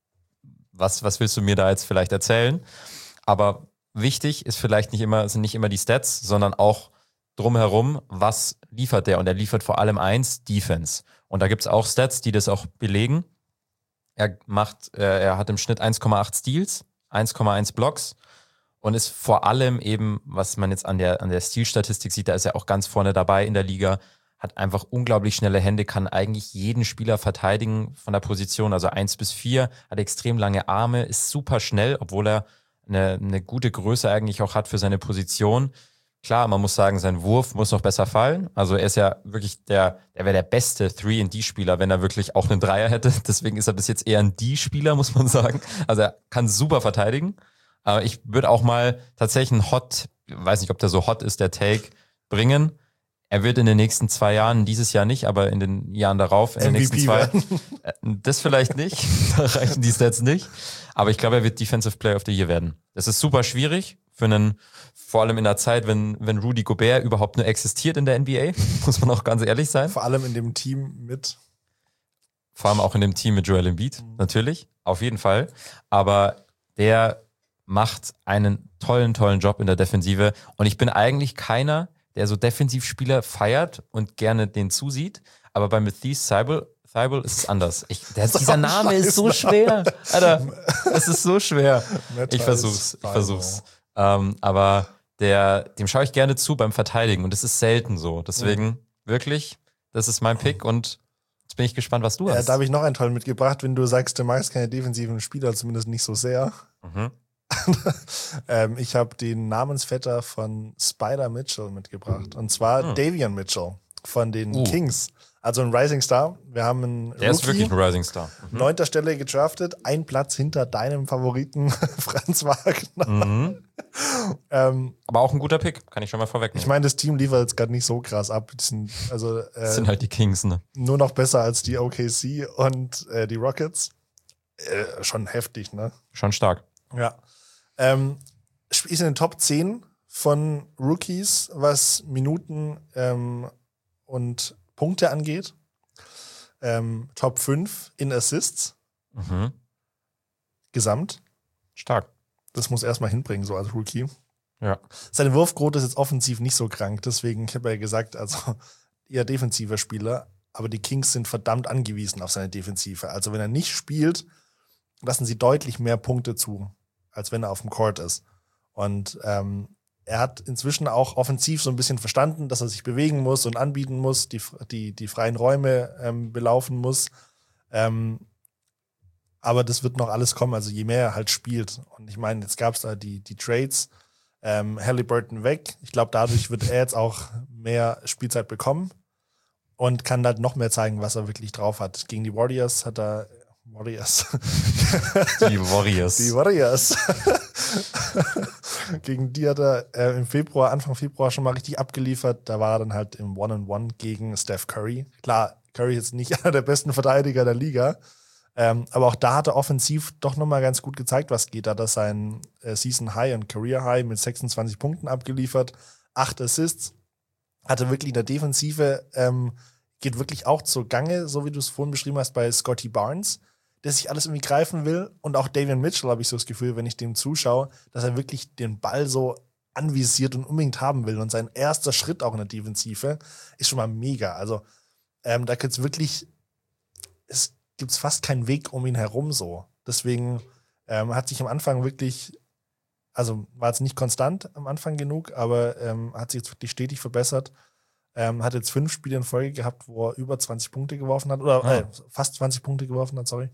was willst du mir da jetzt vielleicht erzählen? Aber wichtig ist vielleicht sind nicht immer die Stats, sondern auch drumherum, was liefert der? Und er liefert vor allem Defense. Und da gibt es auch Stats, die das auch belegen. Er hat im Schnitt 1,8 Steals, 1,1 Blocks und ist vor allem eben, was man jetzt an der Steal-Statistik sieht, da ist er auch ganz vorne dabei in der Liga, hat einfach unglaublich schnelle Hände, kann eigentlich jeden Spieler verteidigen von der Position, also 1-4, hat extrem lange Arme, ist super schnell, obwohl er eine gute Größe eigentlich auch hat für seine Position. Klar, man muss sagen, sein Wurf muss noch besser fallen. Also er ist ja wirklich der wäre der beste 3&D-Spieler, wenn er wirklich auch einen Dreier hätte. Deswegen ist er bis jetzt eher ein D-Spieler, muss man sagen. Also er kann super verteidigen. Aber ich würde auch mal tatsächlich weiß nicht, ob der so hot ist, der Take bringen. Er wird in den nächsten 2 Jahren, dieses Jahr nicht, aber in den Jahren darauf, in den nächsten 2, das vielleicht nicht, da reichen die Stats nicht. Aber ich glaube, er wird Defensive Player of the Year werden. Das ist super schwierig vor allem in der Zeit, wenn Rudy Gobert überhaupt nur existiert in der NBA, muss man auch ganz ehrlich sein. Vor allem in dem Team mit. Vor allem auch in dem Team mit Joel Embiid, natürlich, auf jeden Fall. Aber der macht einen tollen Job in der Defensive. Und ich bin eigentlich keiner, der so Defensivspieler feiert und gerne den zusieht. Aber bei Matisse Thybulle ist es anders. Dieser Name ist so schwer. Alter, es ist so schwer. Ich versuch's. Aber dem schaue ich gerne zu beim Verteidigen. Und es ist selten so. Deswegen wirklich, das ist mein Pick. Und jetzt bin ich gespannt, was du hast. Da habe ich noch einen Toll mitgebracht, wenn du sagst, du magst keine defensiven Spieler, zumindest nicht so sehr. Mhm. Ich habe den Namensvetter von Spider Mitchell mitgebracht. Und zwar Davion Mitchell von den Kings. Also ein Rising Star. Wir haben einen Der ist wirklich ein Rising Star. 9. Stelle gedraftet. Ein Platz hinter deinem Favoriten Franz Wagner. Aber auch ein guter Pick, kann ich schon mal vorwegnehmen. Ich meine, das Team liefert jetzt gerade nicht so krass ab. Das sind halt die Kings, ne? Nur noch besser als die OKC und die Rockets. Schon heftig, ne? Schon stark. Ja. Ist in den Top 10 von Rookies, was Minuten und Punkte angeht. Top 5 in Assists. Gesamt. Stark. Das muss erstmal hinbringen, so als Rookie. Ja. Seine Wurfquote ist jetzt offensiv nicht so krank, deswegen, ich habe ja gesagt, also eher defensiver Spieler, aber die Kings sind verdammt angewiesen auf seine Defensive. Also wenn er nicht spielt, lassen sie deutlich mehr Punkte zu, als wenn er auf dem Court ist. Und er hat inzwischen auch offensiv so ein bisschen verstanden, dass er sich bewegen muss und anbieten muss, die freien Räume belaufen muss. Aber das wird noch alles kommen, also je mehr er halt spielt. Und ich meine, jetzt gab es da die Trades, Halliburton weg. Ich glaube, dadurch wird er jetzt auch mehr Spielzeit bekommen und kann halt noch mehr zeigen, was er wirklich drauf hat. Gegen die Warriors hat er Die Warriors. Gegen die hat er Anfang Februar schon mal richtig abgeliefert. Da war er dann halt im One-on-One gegen Steph Curry. Klar, Curry ist nicht einer der besten Verteidiger der Liga. Aber auch da hat er offensiv doch nochmal ganz gut gezeigt, was geht. Da hat er sein Season High und Career High mit 26 Punkten abgeliefert, 8 Assists. Hatte wirklich in der Defensive, geht wirklich auch zur Gange, so wie du es vorhin beschrieben hast, bei Scotty Barnes, der sich alles irgendwie greifen will. Und auch Davion Mitchell habe ich so das Gefühl, wenn ich dem zuschaue, dass er wirklich den Ball so anvisiert und unbedingt haben will. Und sein erster Schritt auch in der Defensive ist schon mal mega. Also da gibt's wirklich, es gibt fast keinen Weg um ihn herum so. Deswegen hat sich am Anfang wirklich, also war jetzt nicht konstant am Anfang genug, aber hat sich jetzt wirklich stetig verbessert. Hat jetzt 5 Spiele in Folge gehabt, wo er über 20 Punkte geworfen hat, oder fast 20 Punkte geworfen hat, sorry.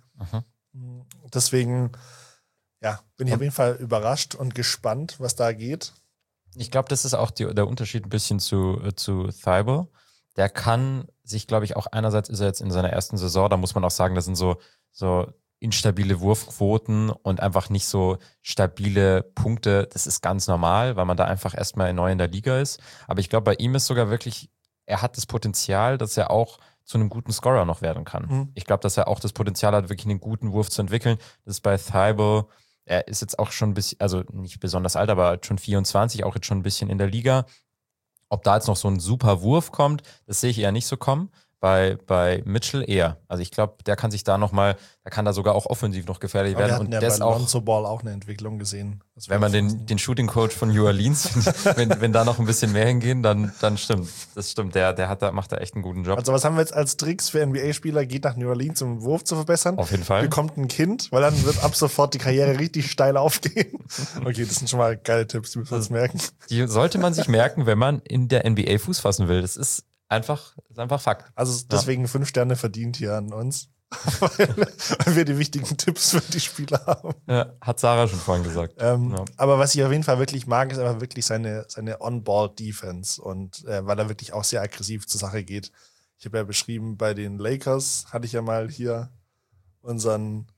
Deswegen, ja, bin ich auf jeden Fall überrascht und gespannt, was da geht. Ich glaube, das ist auch der Unterschied ein bisschen zu Thybulle. Der kann sich, glaube ich, auch einerseits ist er jetzt in seiner ersten Saison, da muss man auch sagen, das sind so instabile Wurfquoten und einfach nicht so stabile Punkte. Das ist ganz normal, weil man da einfach erstmal neu in der Liga ist. Aber ich glaube, bei ihm ist sogar wirklich, er hat das Potenzial, dass er auch zu einem guten Scorer noch werden kann. Ich glaube, dass er auch das Potenzial hat, wirklich einen guten Wurf zu entwickeln. Das ist bei Thybulle, er ist jetzt auch schon ein bisschen, also nicht besonders alt, aber schon 24, auch jetzt schon ein bisschen in der Liga. Ob da jetzt noch so ein super Wurf kommt, das sehe ich eher nicht so kommen. Bei Mitchell eher. Also ich glaube, der kann sich da nochmal, der kann da sogar auch offensiv noch gefährlich werden. Wir hatten und ja das bei auch Lonzo Ball auch eine Entwicklung gesehen. Wenn man den Shooting Coach von New Orleans, wenn da noch ein bisschen mehr hingehen, dann stimmt. Das stimmt. Der macht da echt einen guten Job. Also was haben wir jetzt als Tricks für NBA-Spieler? Geht nach New Orleans, um den Wurf zu verbessern. Auf jeden Fall. Bekommt ein Kind, weil dann wird ab sofort die Karriere richtig steil aufgehen. Okay, das sind schon mal geile Tipps, die müssen wir uns merken. Die sollte man sich merken, wenn man in der NBA Fuß fassen will. Das ist einfach Fakt. Also deswegen 5 Sterne verdient hier an uns. weil wir die wichtigen Tipps für die Spieler haben. Ja, hat Sarah schon vorhin gesagt. Aber was ich auf jeden Fall wirklich mag, ist einfach wirklich seine On-Ball-Defense und weil er wirklich auch sehr aggressiv zur Sache geht. Ich habe ja beschrieben, bei den Lakers hatte ich ja mal hier unseren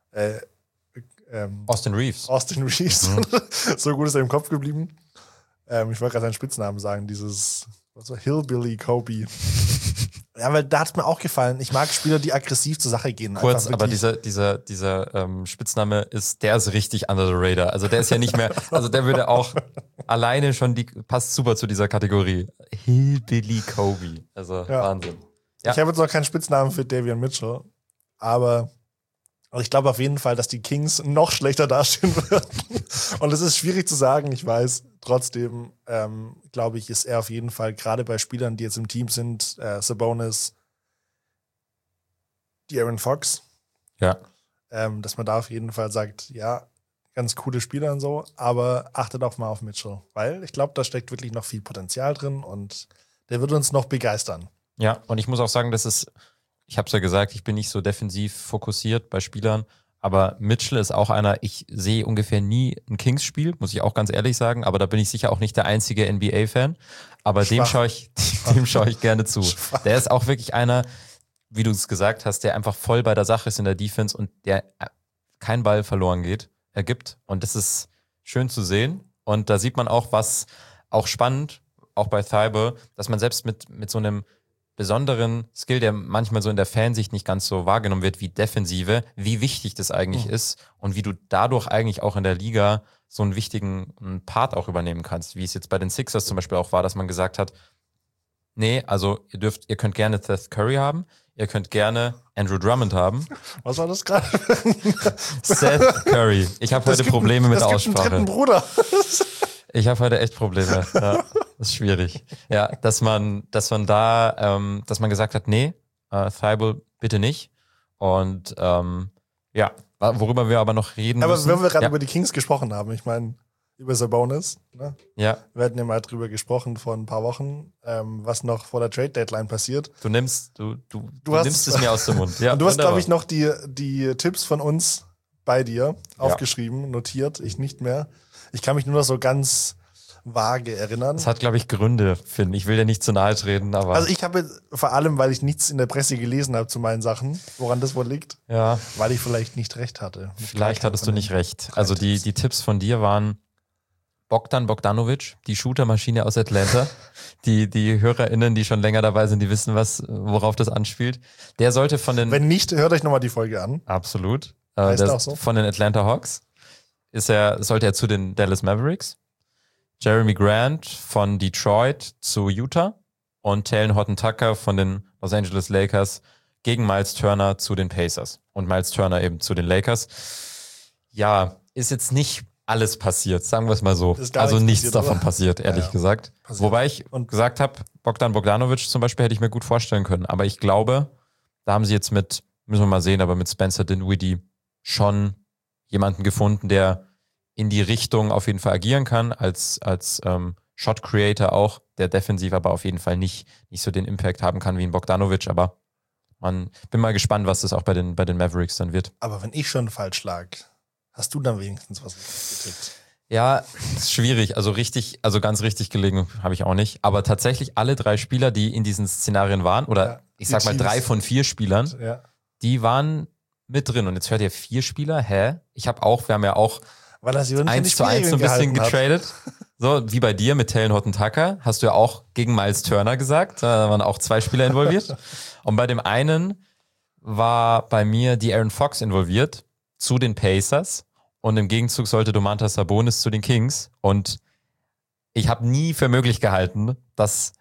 Austin Reeves. So gut ist er im Kopf geblieben. Ich wollte gerade seinen Spitznamen sagen, dieses Hillbilly Kobe. Ja, weil da hat es mir auch gefallen. Ich mag Spieler, die aggressiv zur Sache gehen. Kurz, aber dieser Spitzname der ist richtig under the radar. Also der ist ja nicht mehr, also der würde auch alleine schon, passt super zu dieser Kategorie. Hillbilly Kobe. Also ja. Wahnsinn. Ja. Ich habe jetzt noch keinen Spitznamen für Davion Mitchell, aber Aber ich glaube auf jeden Fall, dass die Kings noch schlechter dastehen würden. Und es ist schwierig zu sagen, ich weiß. Trotzdem, glaube ich, ist er auf jeden Fall, gerade bei Spielern, die jetzt im Team sind, Sabonis, die Aaron Fox, Ja. dass man da auf jeden Fall sagt, ja, ganz coole Spieler und so, aber achtet auch mal auf Mitchell. Weil ich glaube, da steckt wirklich noch viel Potenzial drin und der wird uns noch begeistern. Ja, und ich muss auch sagen, ich habe es ja gesagt, ich bin nicht so defensiv fokussiert bei Spielern, aber Mitchell ist auch einer, ich sehe ungefähr nie ein Kings-Spiel, muss ich auch ganz ehrlich sagen, aber da bin ich sicher auch nicht der einzige NBA-Fan, aber dem schaue ich gerne zu. Der ist auch wirklich einer, wie du es gesagt hast, der einfach voll bei der Sache ist in der Defense und der kein Ball verloren ergibt und das ist schön zu sehen und da sieht man auch, was auch spannend, auch bei Thibault, dass man selbst mit so einem besonderen Skill, der manchmal so in der Fansicht nicht ganz so wahrgenommen wird wie Defensive, wie wichtig das eigentlich ist und wie du dadurch eigentlich auch in der Liga so einen wichtigen Part auch übernehmen kannst, wie es jetzt bei den Sixers zum Beispiel auch war, dass man gesagt hat, nee, also ihr könnt gerne Seth Curry haben, ihr könnt gerne Andrew Drummond haben. Was war das gerade? Seth Curry. Ich habe heute Probleme mit der Aussprache. Einen dritten Bruder. Ich habe heute echt Probleme. Ja, das ist schwierig. Ja, dass man gesagt hat, nee, Thibault bitte nicht. Und ja, worüber wir aber noch reden aber müssen. wenn wir gerade über die Kings gesprochen haben, ich meine, über Sabonis, ne? Ja. Wir hatten ja mal drüber gesprochen vor ein paar Wochen, was noch vor der Trade-Deadline passiert. Du nimmst es mir aus dem Mund. Ja, und du hast, glaube ich, noch die Tipps von uns bei dir aufgeschrieben, notiert, ich nicht mehr. Ich kann mich nur noch so ganz vage erinnern. Das hat, glaube ich, Gründe, Finn. Ich will dir nicht zu nahe treten, aber... Also ich habe vor allem, weil ich nichts in der Presse gelesen habe zu meinen Sachen, woran das wohl liegt, weil ich vielleicht nicht recht hatte. Vielleicht hattest du nicht recht. Also die Tipps von dir waren Bogdan Bogdanovic, die Shootermaschine aus Atlanta. Die HörerInnen, die schon länger dabei sind, die wissen, worauf das anspielt. Der sollte von den... Wenn nicht, hört euch nochmal die Folge an. Absolut. Heißt auch so. Von den Atlanta Hawks sollte er zu den Dallas Mavericks. Jeremy Grant von Detroit zu Utah und Talen Horton-Tucker von den Los Angeles Lakers gegen Miles Turner zu den Pacers und Miles Turner eben zu den Lakers. Ja, ist jetzt nicht alles passiert, sagen wir es mal so. Also nichts davon passiert, ehrlich gesagt. Wobei ich gesagt habe, Bogdan Bogdanovic zum Beispiel hätte ich mir gut vorstellen können. Aber ich glaube, da haben sie jetzt müssen wir mal sehen, aber mit Spencer Dinwiddie schon jemanden gefunden, der in die Richtung auf jeden Fall agieren kann, als Shot Creator auch, der defensiv aber auf jeden Fall nicht so den Impact haben kann wie ein Bogdanovic, aber bin mal gespannt, was das auch bei den Mavericks dann wird. Aber wenn ich schon falsch lag, hast du dann wenigstens was getippt? Ja, ist schwierig. Also ganz richtig gelegen habe ich auch nicht. Aber tatsächlich alle 3 Spieler, die in diesen Szenarien waren, oder ich sag mal 3 von 4 Spielern, die waren mit drin. Und jetzt hört ihr 4 Spieler, wir haben ja auch weil er 1:1 so ein bisschen getradet. So, wie bei dir mit Talen Horton-Tucker, hast du ja auch gegen Miles Turner gesagt. Da waren auch 2 Spieler involviert. Und bei dem einen war bei mir die Aaron Fox involviert zu den Pacers. Und im Gegenzug sollte Domantas Sabonis zu den Kings. Und ich habe nie für möglich gehalten, dass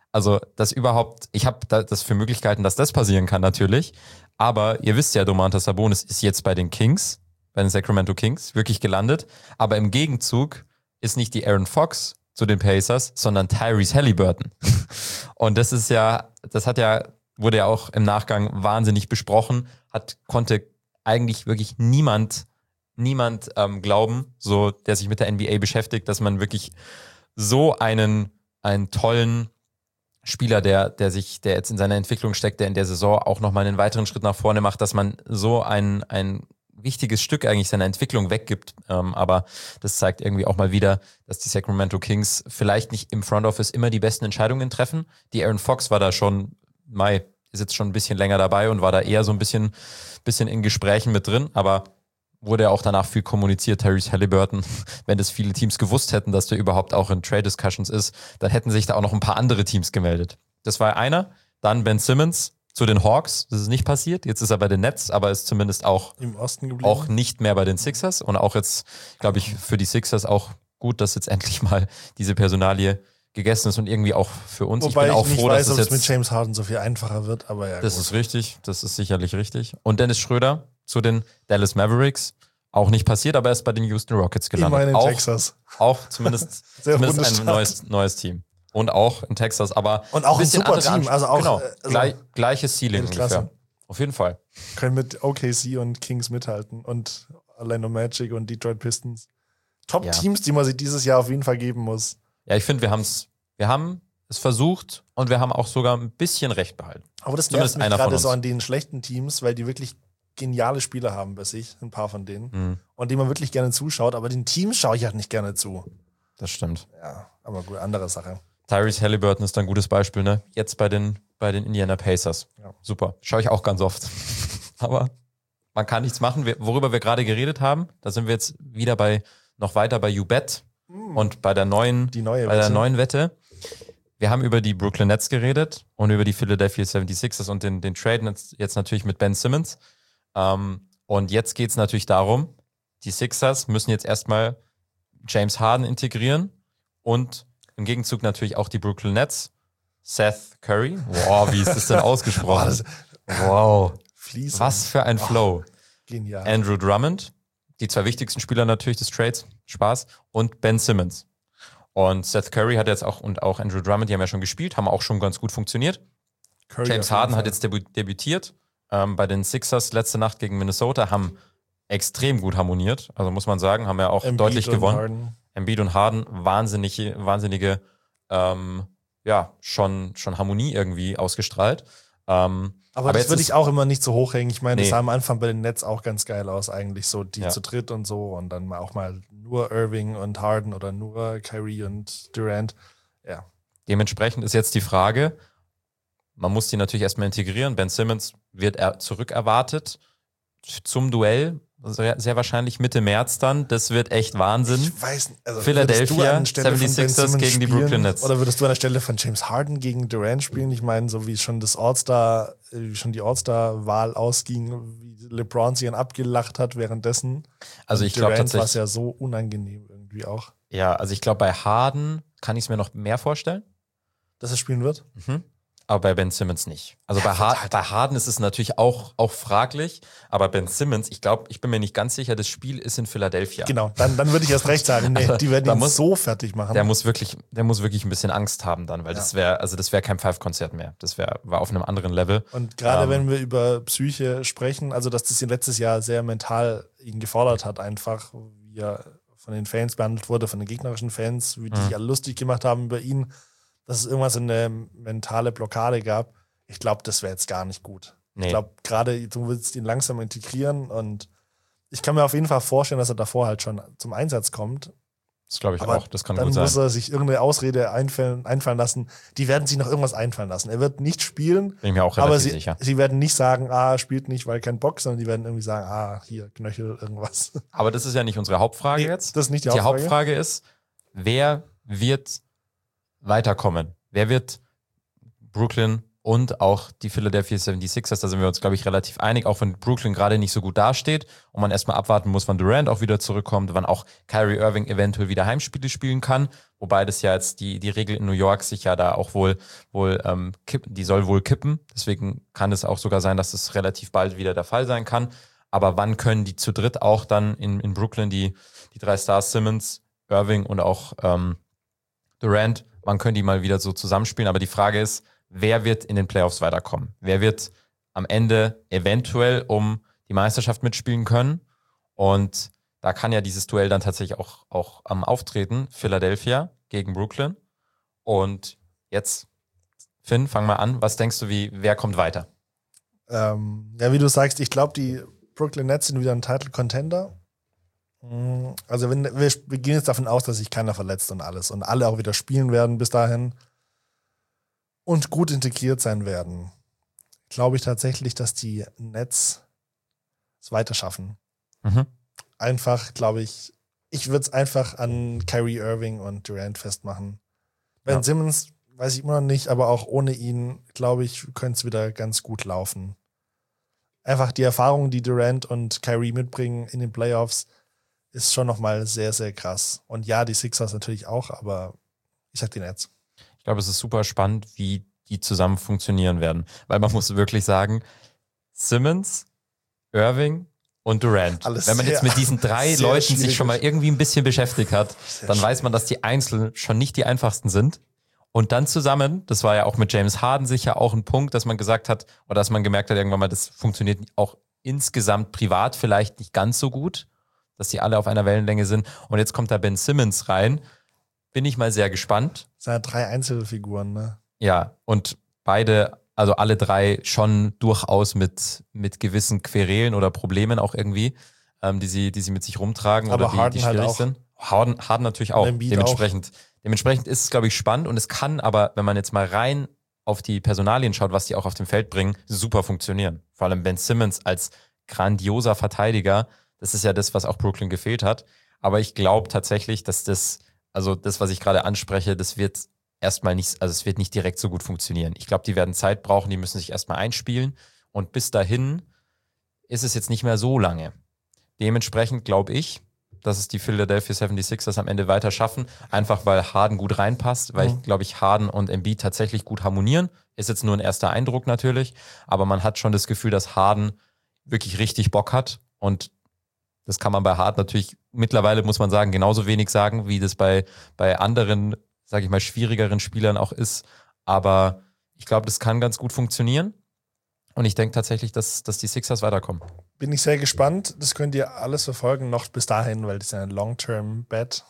das passieren kann natürlich. Aber ihr wisst ja, Domantas Sabonis ist jetzt bei den Kings, bei den Sacramento Kings, wirklich gelandet. Aber im Gegenzug ist nicht die Aaron Fox zu den Pacers, sondern Tyrese Halliburton. Und wurde ja auch im Nachgang wahnsinnig besprochen, konnte eigentlich wirklich niemand glauben, so, der sich mit der NBA beschäftigt, dass man wirklich so einen tollen Spieler, der jetzt in seiner Entwicklung steckt, der in der Saison auch nochmal einen weiteren Schritt nach vorne macht, dass man so ein wichtiges Stück eigentlich seiner Entwicklung weggibt. Aber das zeigt irgendwie auch mal wieder, dass die Sacramento Kings vielleicht nicht im Front Office immer die besten Entscheidungen treffen. Die Aaron Fox war da schon, ist jetzt schon ein bisschen länger dabei und war da eher so ein bisschen in Gesprächen mit drin, aber wurde ja auch danach viel kommuniziert, Tyrese Halliburton. Wenn das viele Teams gewusst hätten, dass der überhaupt auch in Trade Discussions ist, dann hätten sich da auch noch ein paar andere Teams gemeldet. Das war einer. Dann Ben Simmons zu den Hawks. Das ist nicht passiert. Jetzt ist er bei den Nets, aber ist zumindest auch im Osten geblieben. Auch nicht mehr bei den Sixers. Und auch jetzt, glaube ich, für die Sixers auch gut, dass jetzt endlich mal diese Personalie gegessen ist und irgendwie auch für uns. Wobei ich bin auch nicht froh, weiß, dass es ob jetzt mit James Harden so viel einfacher wird, aber ja. Das ist richtig, das ist sicherlich richtig. Und Dennis Schröder zu den Dallas Mavericks. Auch nicht passiert, aber er ist bei den Houston Rockets gelandet. Immerhin in Texas. Auch zumindest ein neues Team. Und auch in Texas, aber und auch ein super Team. Also auch genau, gleiches Ceiling ungefähr. Auf jeden Fall. Können mit OKC und Kings mithalten und Orlando Magic und Detroit Pistons. Top-Teams, die man sich dieses Jahr auf jeden Fall geben muss. Ja, ich finde, wir haben es versucht und wir haben auch sogar ein bisschen recht behalten. Aber das nervt mich gerade so an den schlechten Teams, weil die wirklich geniale Spieler haben bei sich, ein paar von denen. Und denen man wirklich gerne zuschaut, aber den Teams schaue ich halt nicht gerne zu. Das stimmt. Ja, aber gut, andere Sache. Tyrese Halliburton ist ein gutes Beispiel, ne? Jetzt bei den Indiana Pacers. Ja. Super. Schaue ich auch ganz oft. Aber man kann nichts machen. Worüber wir gerade geredet haben, da sind wir jetzt wieder noch weiter bei YouBet und bei der neuen Wette. Wir haben über die Brooklyn Nets geredet und über die Philadelphia 76ers und den Trade jetzt natürlich mit Ben Simmons. Und jetzt geht es natürlich darum, die Sixers müssen jetzt erstmal James Harden integrieren und im Gegenzug natürlich auch die Brooklyn Nets. Seth Curry. Wow, wie ist das denn ausgesprochen? Wow. Fließend. Was für ein Flow. Genial. Andrew Drummond, die zwei wichtigsten Spieler natürlich des Trades, Spaß, und Ben Simmons. Und Seth Curry hat jetzt auch Andrew Drummond, die haben ja schon gespielt, haben auch schon ganz gut funktioniert. Curry James Harden hat jetzt debütiert bei den Sixers letzte Nacht gegen Minnesota, haben extrem gut harmoniert, also muss man sagen, haben ja auch Embiid deutlich gewonnen. Harden. Embiid und Harden, wahnsinnige schon Harmonie irgendwie ausgestrahlt. Aber das würde ich auch immer nicht so hochhängen. Ich meine, das sah am Anfang bei den Nets auch ganz geil aus, eigentlich so die zu dritt und so und dann auch mal nur Irving und Harden oder nur Kyrie und Durant. Ja. Dementsprechend ist jetzt die Frage, man muss die natürlich erstmal integrieren. Ben Simmons wird zurückerwartet zum Duell. Sehr, sehr wahrscheinlich Mitte März dann. Das wird echt Wahnsinn. Ich weiß nicht. Also Philadelphia 76ers gegen die Brooklyn Nets. Oder würdest du an der Stelle von James Harden gegen Durant spielen? Ich meine, so wie schon die All-Star-Wahl ausging, wie LeBron sich dann abgelacht hat währenddessen. Also ich glaube tatsächlich. War es ja so unangenehm irgendwie auch. Ja, also ich glaube, bei Harden kann ich es mir noch mehr vorstellen. Dass er spielen wird? Aber bei Ben Simmons nicht. Also bei Harden ist es natürlich auch fraglich, aber Ben Simmons, ich bin mir nicht ganz sicher, das Spiel ist in Philadelphia. Genau, dann würde ich erst recht sagen, nee, die werden ihn so fertig machen. Der muss wirklich ein bisschen Angst haben dann, weil das wäre kein Five-Konzert mehr. War auf einem anderen Level. Und gerade wenn wir über Psyche sprechen, also dass das ihn letztes Jahr sehr mental ihn gefordert hat, einfach, wie er von den Fans behandelt wurde, von den gegnerischen Fans, wie die sich alle lustig gemacht haben über ihn, dass es irgendwas in eine mentale Blockade gab. Ich glaube, das wäre jetzt gar nicht gut. Nee. Ich glaube, gerade du willst ihn langsam integrieren und ich kann mir auf jeden Fall vorstellen, dass er davor halt schon zum Einsatz kommt. Das glaube ich auch, das kann gut sein. Dann muss er sich irgendeine Ausrede einfallen lassen. Die werden sich noch irgendwas einfallen lassen. Er wird nicht spielen, bin ich mir auch relativ sicher. Sie werden nicht sagen, spielt nicht, weil kein Bock, sondern die werden irgendwie sagen, hier, Knöchel, irgendwas. Aber das ist ja nicht unsere Hauptfrage jetzt. Das ist nicht die Hauptfrage. Die Hauptfrage ist, wer wird weiterkommen? Wer wird Brooklyn und auch die Philadelphia 76ers, da sind wir uns, glaube ich, relativ einig, auch wenn Brooklyn gerade nicht so gut dasteht und man erstmal abwarten muss, wann Durant auch wieder zurückkommt, wann auch Kyrie Irving eventuell wieder Heimspiele spielen kann, wobei das ja jetzt die Regel in New York sich ja da auch wohl die soll wohl kippen, deswegen kann es auch sogar sein, dass es relativ bald wieder der Fall sein kann, aber wann können die zu dritt auch dann in Brooklyn, die drei Stars, Simmons, Irving und auch Durant, wann können die mal wieder so zusammenspielen? Aber die Frage ist, wer wird in den Playoffs weiterkommen? Wer wird am Ende eventuell um die Meisterschaft mitspielen können? Und da kann ja dieses Duell dann tatsächlich auch auftreten. Philadelphia gegen Brooklyn. Und jetzt, Finn, fang mal an. Was denkst du, wer kommt weiter? Wie du sagst, ich glaube, die Brooklyn Nets sind wieder ein Title-Contender. Also wir gehen jetzt davon aus, dass sich keiner verletzt und alles und alle auch wieder spielen werden bis dahin und gut integriert sein werden. Glaube ich tatsächlich, dass die Nets es weiter schaffen. Einfach, glaube ich würde es einfach an Kyrie Irving und Durant festmachen. Ben Simmons weiß ich immer noch nicht, aber auch ohne ihn, glaube ich, könnte es wieder ganz gut laufen. Einfach die Erfahrung, die Durant und Kyrie mitbringen in den Playoffs, ist schon nochmal sehr, sehr krass. Und ja, die Sixers natürlich auch, aber ich sag die Nets. Ich glaube, es ist super spannend, wie die zusammen funktionieren werden. Weil man muss wirklich sagen, Simmons, Irving und Durant. Wenn man jetzt mit diesen 3 Leuten sich schon mal irgendwie ein bisschen beschäftigt hat, dann weiß man, dass die einzeln schon nicht die einfachsten sind. Und dann zusammen, das war ja auch mit James Harden sicher auch ein Punkt, dass man gesagt hat, oder dass man gemerkt hat irgendwann mal, das funktioniert auch insgesamt privat vielleicht nicht ganz so gut, dass die alle auf einer Wellenlänge sind. Und jetzt kommt da Ben Simmons rein. Bin ich mal sehr gespannt. Das sind ja 3 Einzelfiguren, ne? Ja, und beide, also alle 3 schon durchaus mit gewissen Querelen oder Problemen auch irgendwie, die sie mit sich rumtragen aber oder die schwierig halt auch. sind. Harden natürlich auch. Dementsprechend ist es, glaube ich, spannend und es kann aber, wenn man jetzt mal rein auf die Personalien schaut, was die auch auf dem Feld bringen, super funktionieren. Vor allem Ben Simmons als grandioser Verteidiger, das ist ja das, was auch Brooklyn gefehlt hat. Aber ich glaube tatsächlich, dass das, was ich gerade anspreche, das wird erstmal nicht, also es wird nicht direkt so gut funktionieren. Ich glaube, die werden Zeit brauchen, die müssen sich erstmal einspielen und bis dahin ist es jetzt nicht mehr so lange. Dementsprechend glaube ich, dass es die Philadelphia 76ers am Ende weiter schaffen, einfach weil Harden gut reinpasst, weil ich glaube, Harden und Embiid tatsächlich gut harmonieren. Ist jetzt nur ein erster Eindruck natürlich, aber man hat schon das Gefühl, dass Harden wirklich richtig Bock hat und das kann man bei Harden natürlich mittlerweile, muss man sagen, genauso wenig sagen, wie das bei anderen, sage ich mal, schwierigeren Spielern auch ist, aber ich glaube, das kann ganz gut funktionieren und ich denke tatsächlich, dass die Sixers weiterkommen. Bin ich sehr gespannt. Das könnt ihr alles verfolgen, noch bis dahin, weil das ist ja ein Long-Term-Bet.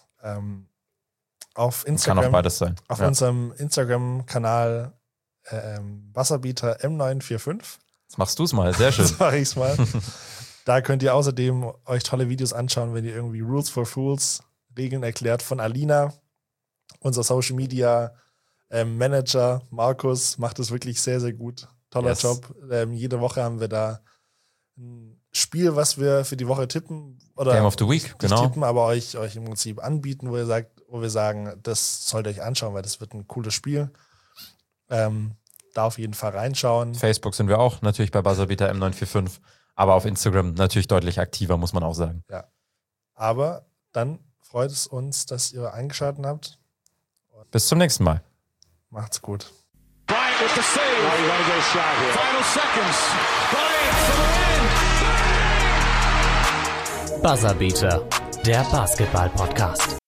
Auf Instagram. Kann auch beides sein. Auf unserem Instagram-Kanal Wasserbieter M945. Jetzt machst du es mal, sehr schön. Jetzt mache ich es mal. Da könnt ihr außerdem euch tolle Videos anschauen, wenn ihr irgendwie Rules for Fools, Regeln erklärt von Alina. Unser Social Media Manager Markus macht es wirklich sehr, sehr gut. Toller Job. Jede Woche haben wir da ein Spiel, was wir für die Woche tippen. Oder Game of the Week, genau. Tippen, aber euch im Prinzip anbieten, wo wir sagen, das sollt ihr euch anschauen, weil das wird ein cooles Spiel. Da auf jeden Fall reinschauen. Facebook sind wir auch, natürlich bei Buzzerbeater M945, aber auf Instagram natürlich deutlich aktiver, muss man auch sagen. Ja. Aber dann freut es uns, dass ihr eingeschaltet habt. Bis zum nächsten Mal. Macht's gut. Bryant with the save. Now you want to get a shot here. Final seconds. Bryant for the win. Buzzerbeater, der Basketball-Podcast.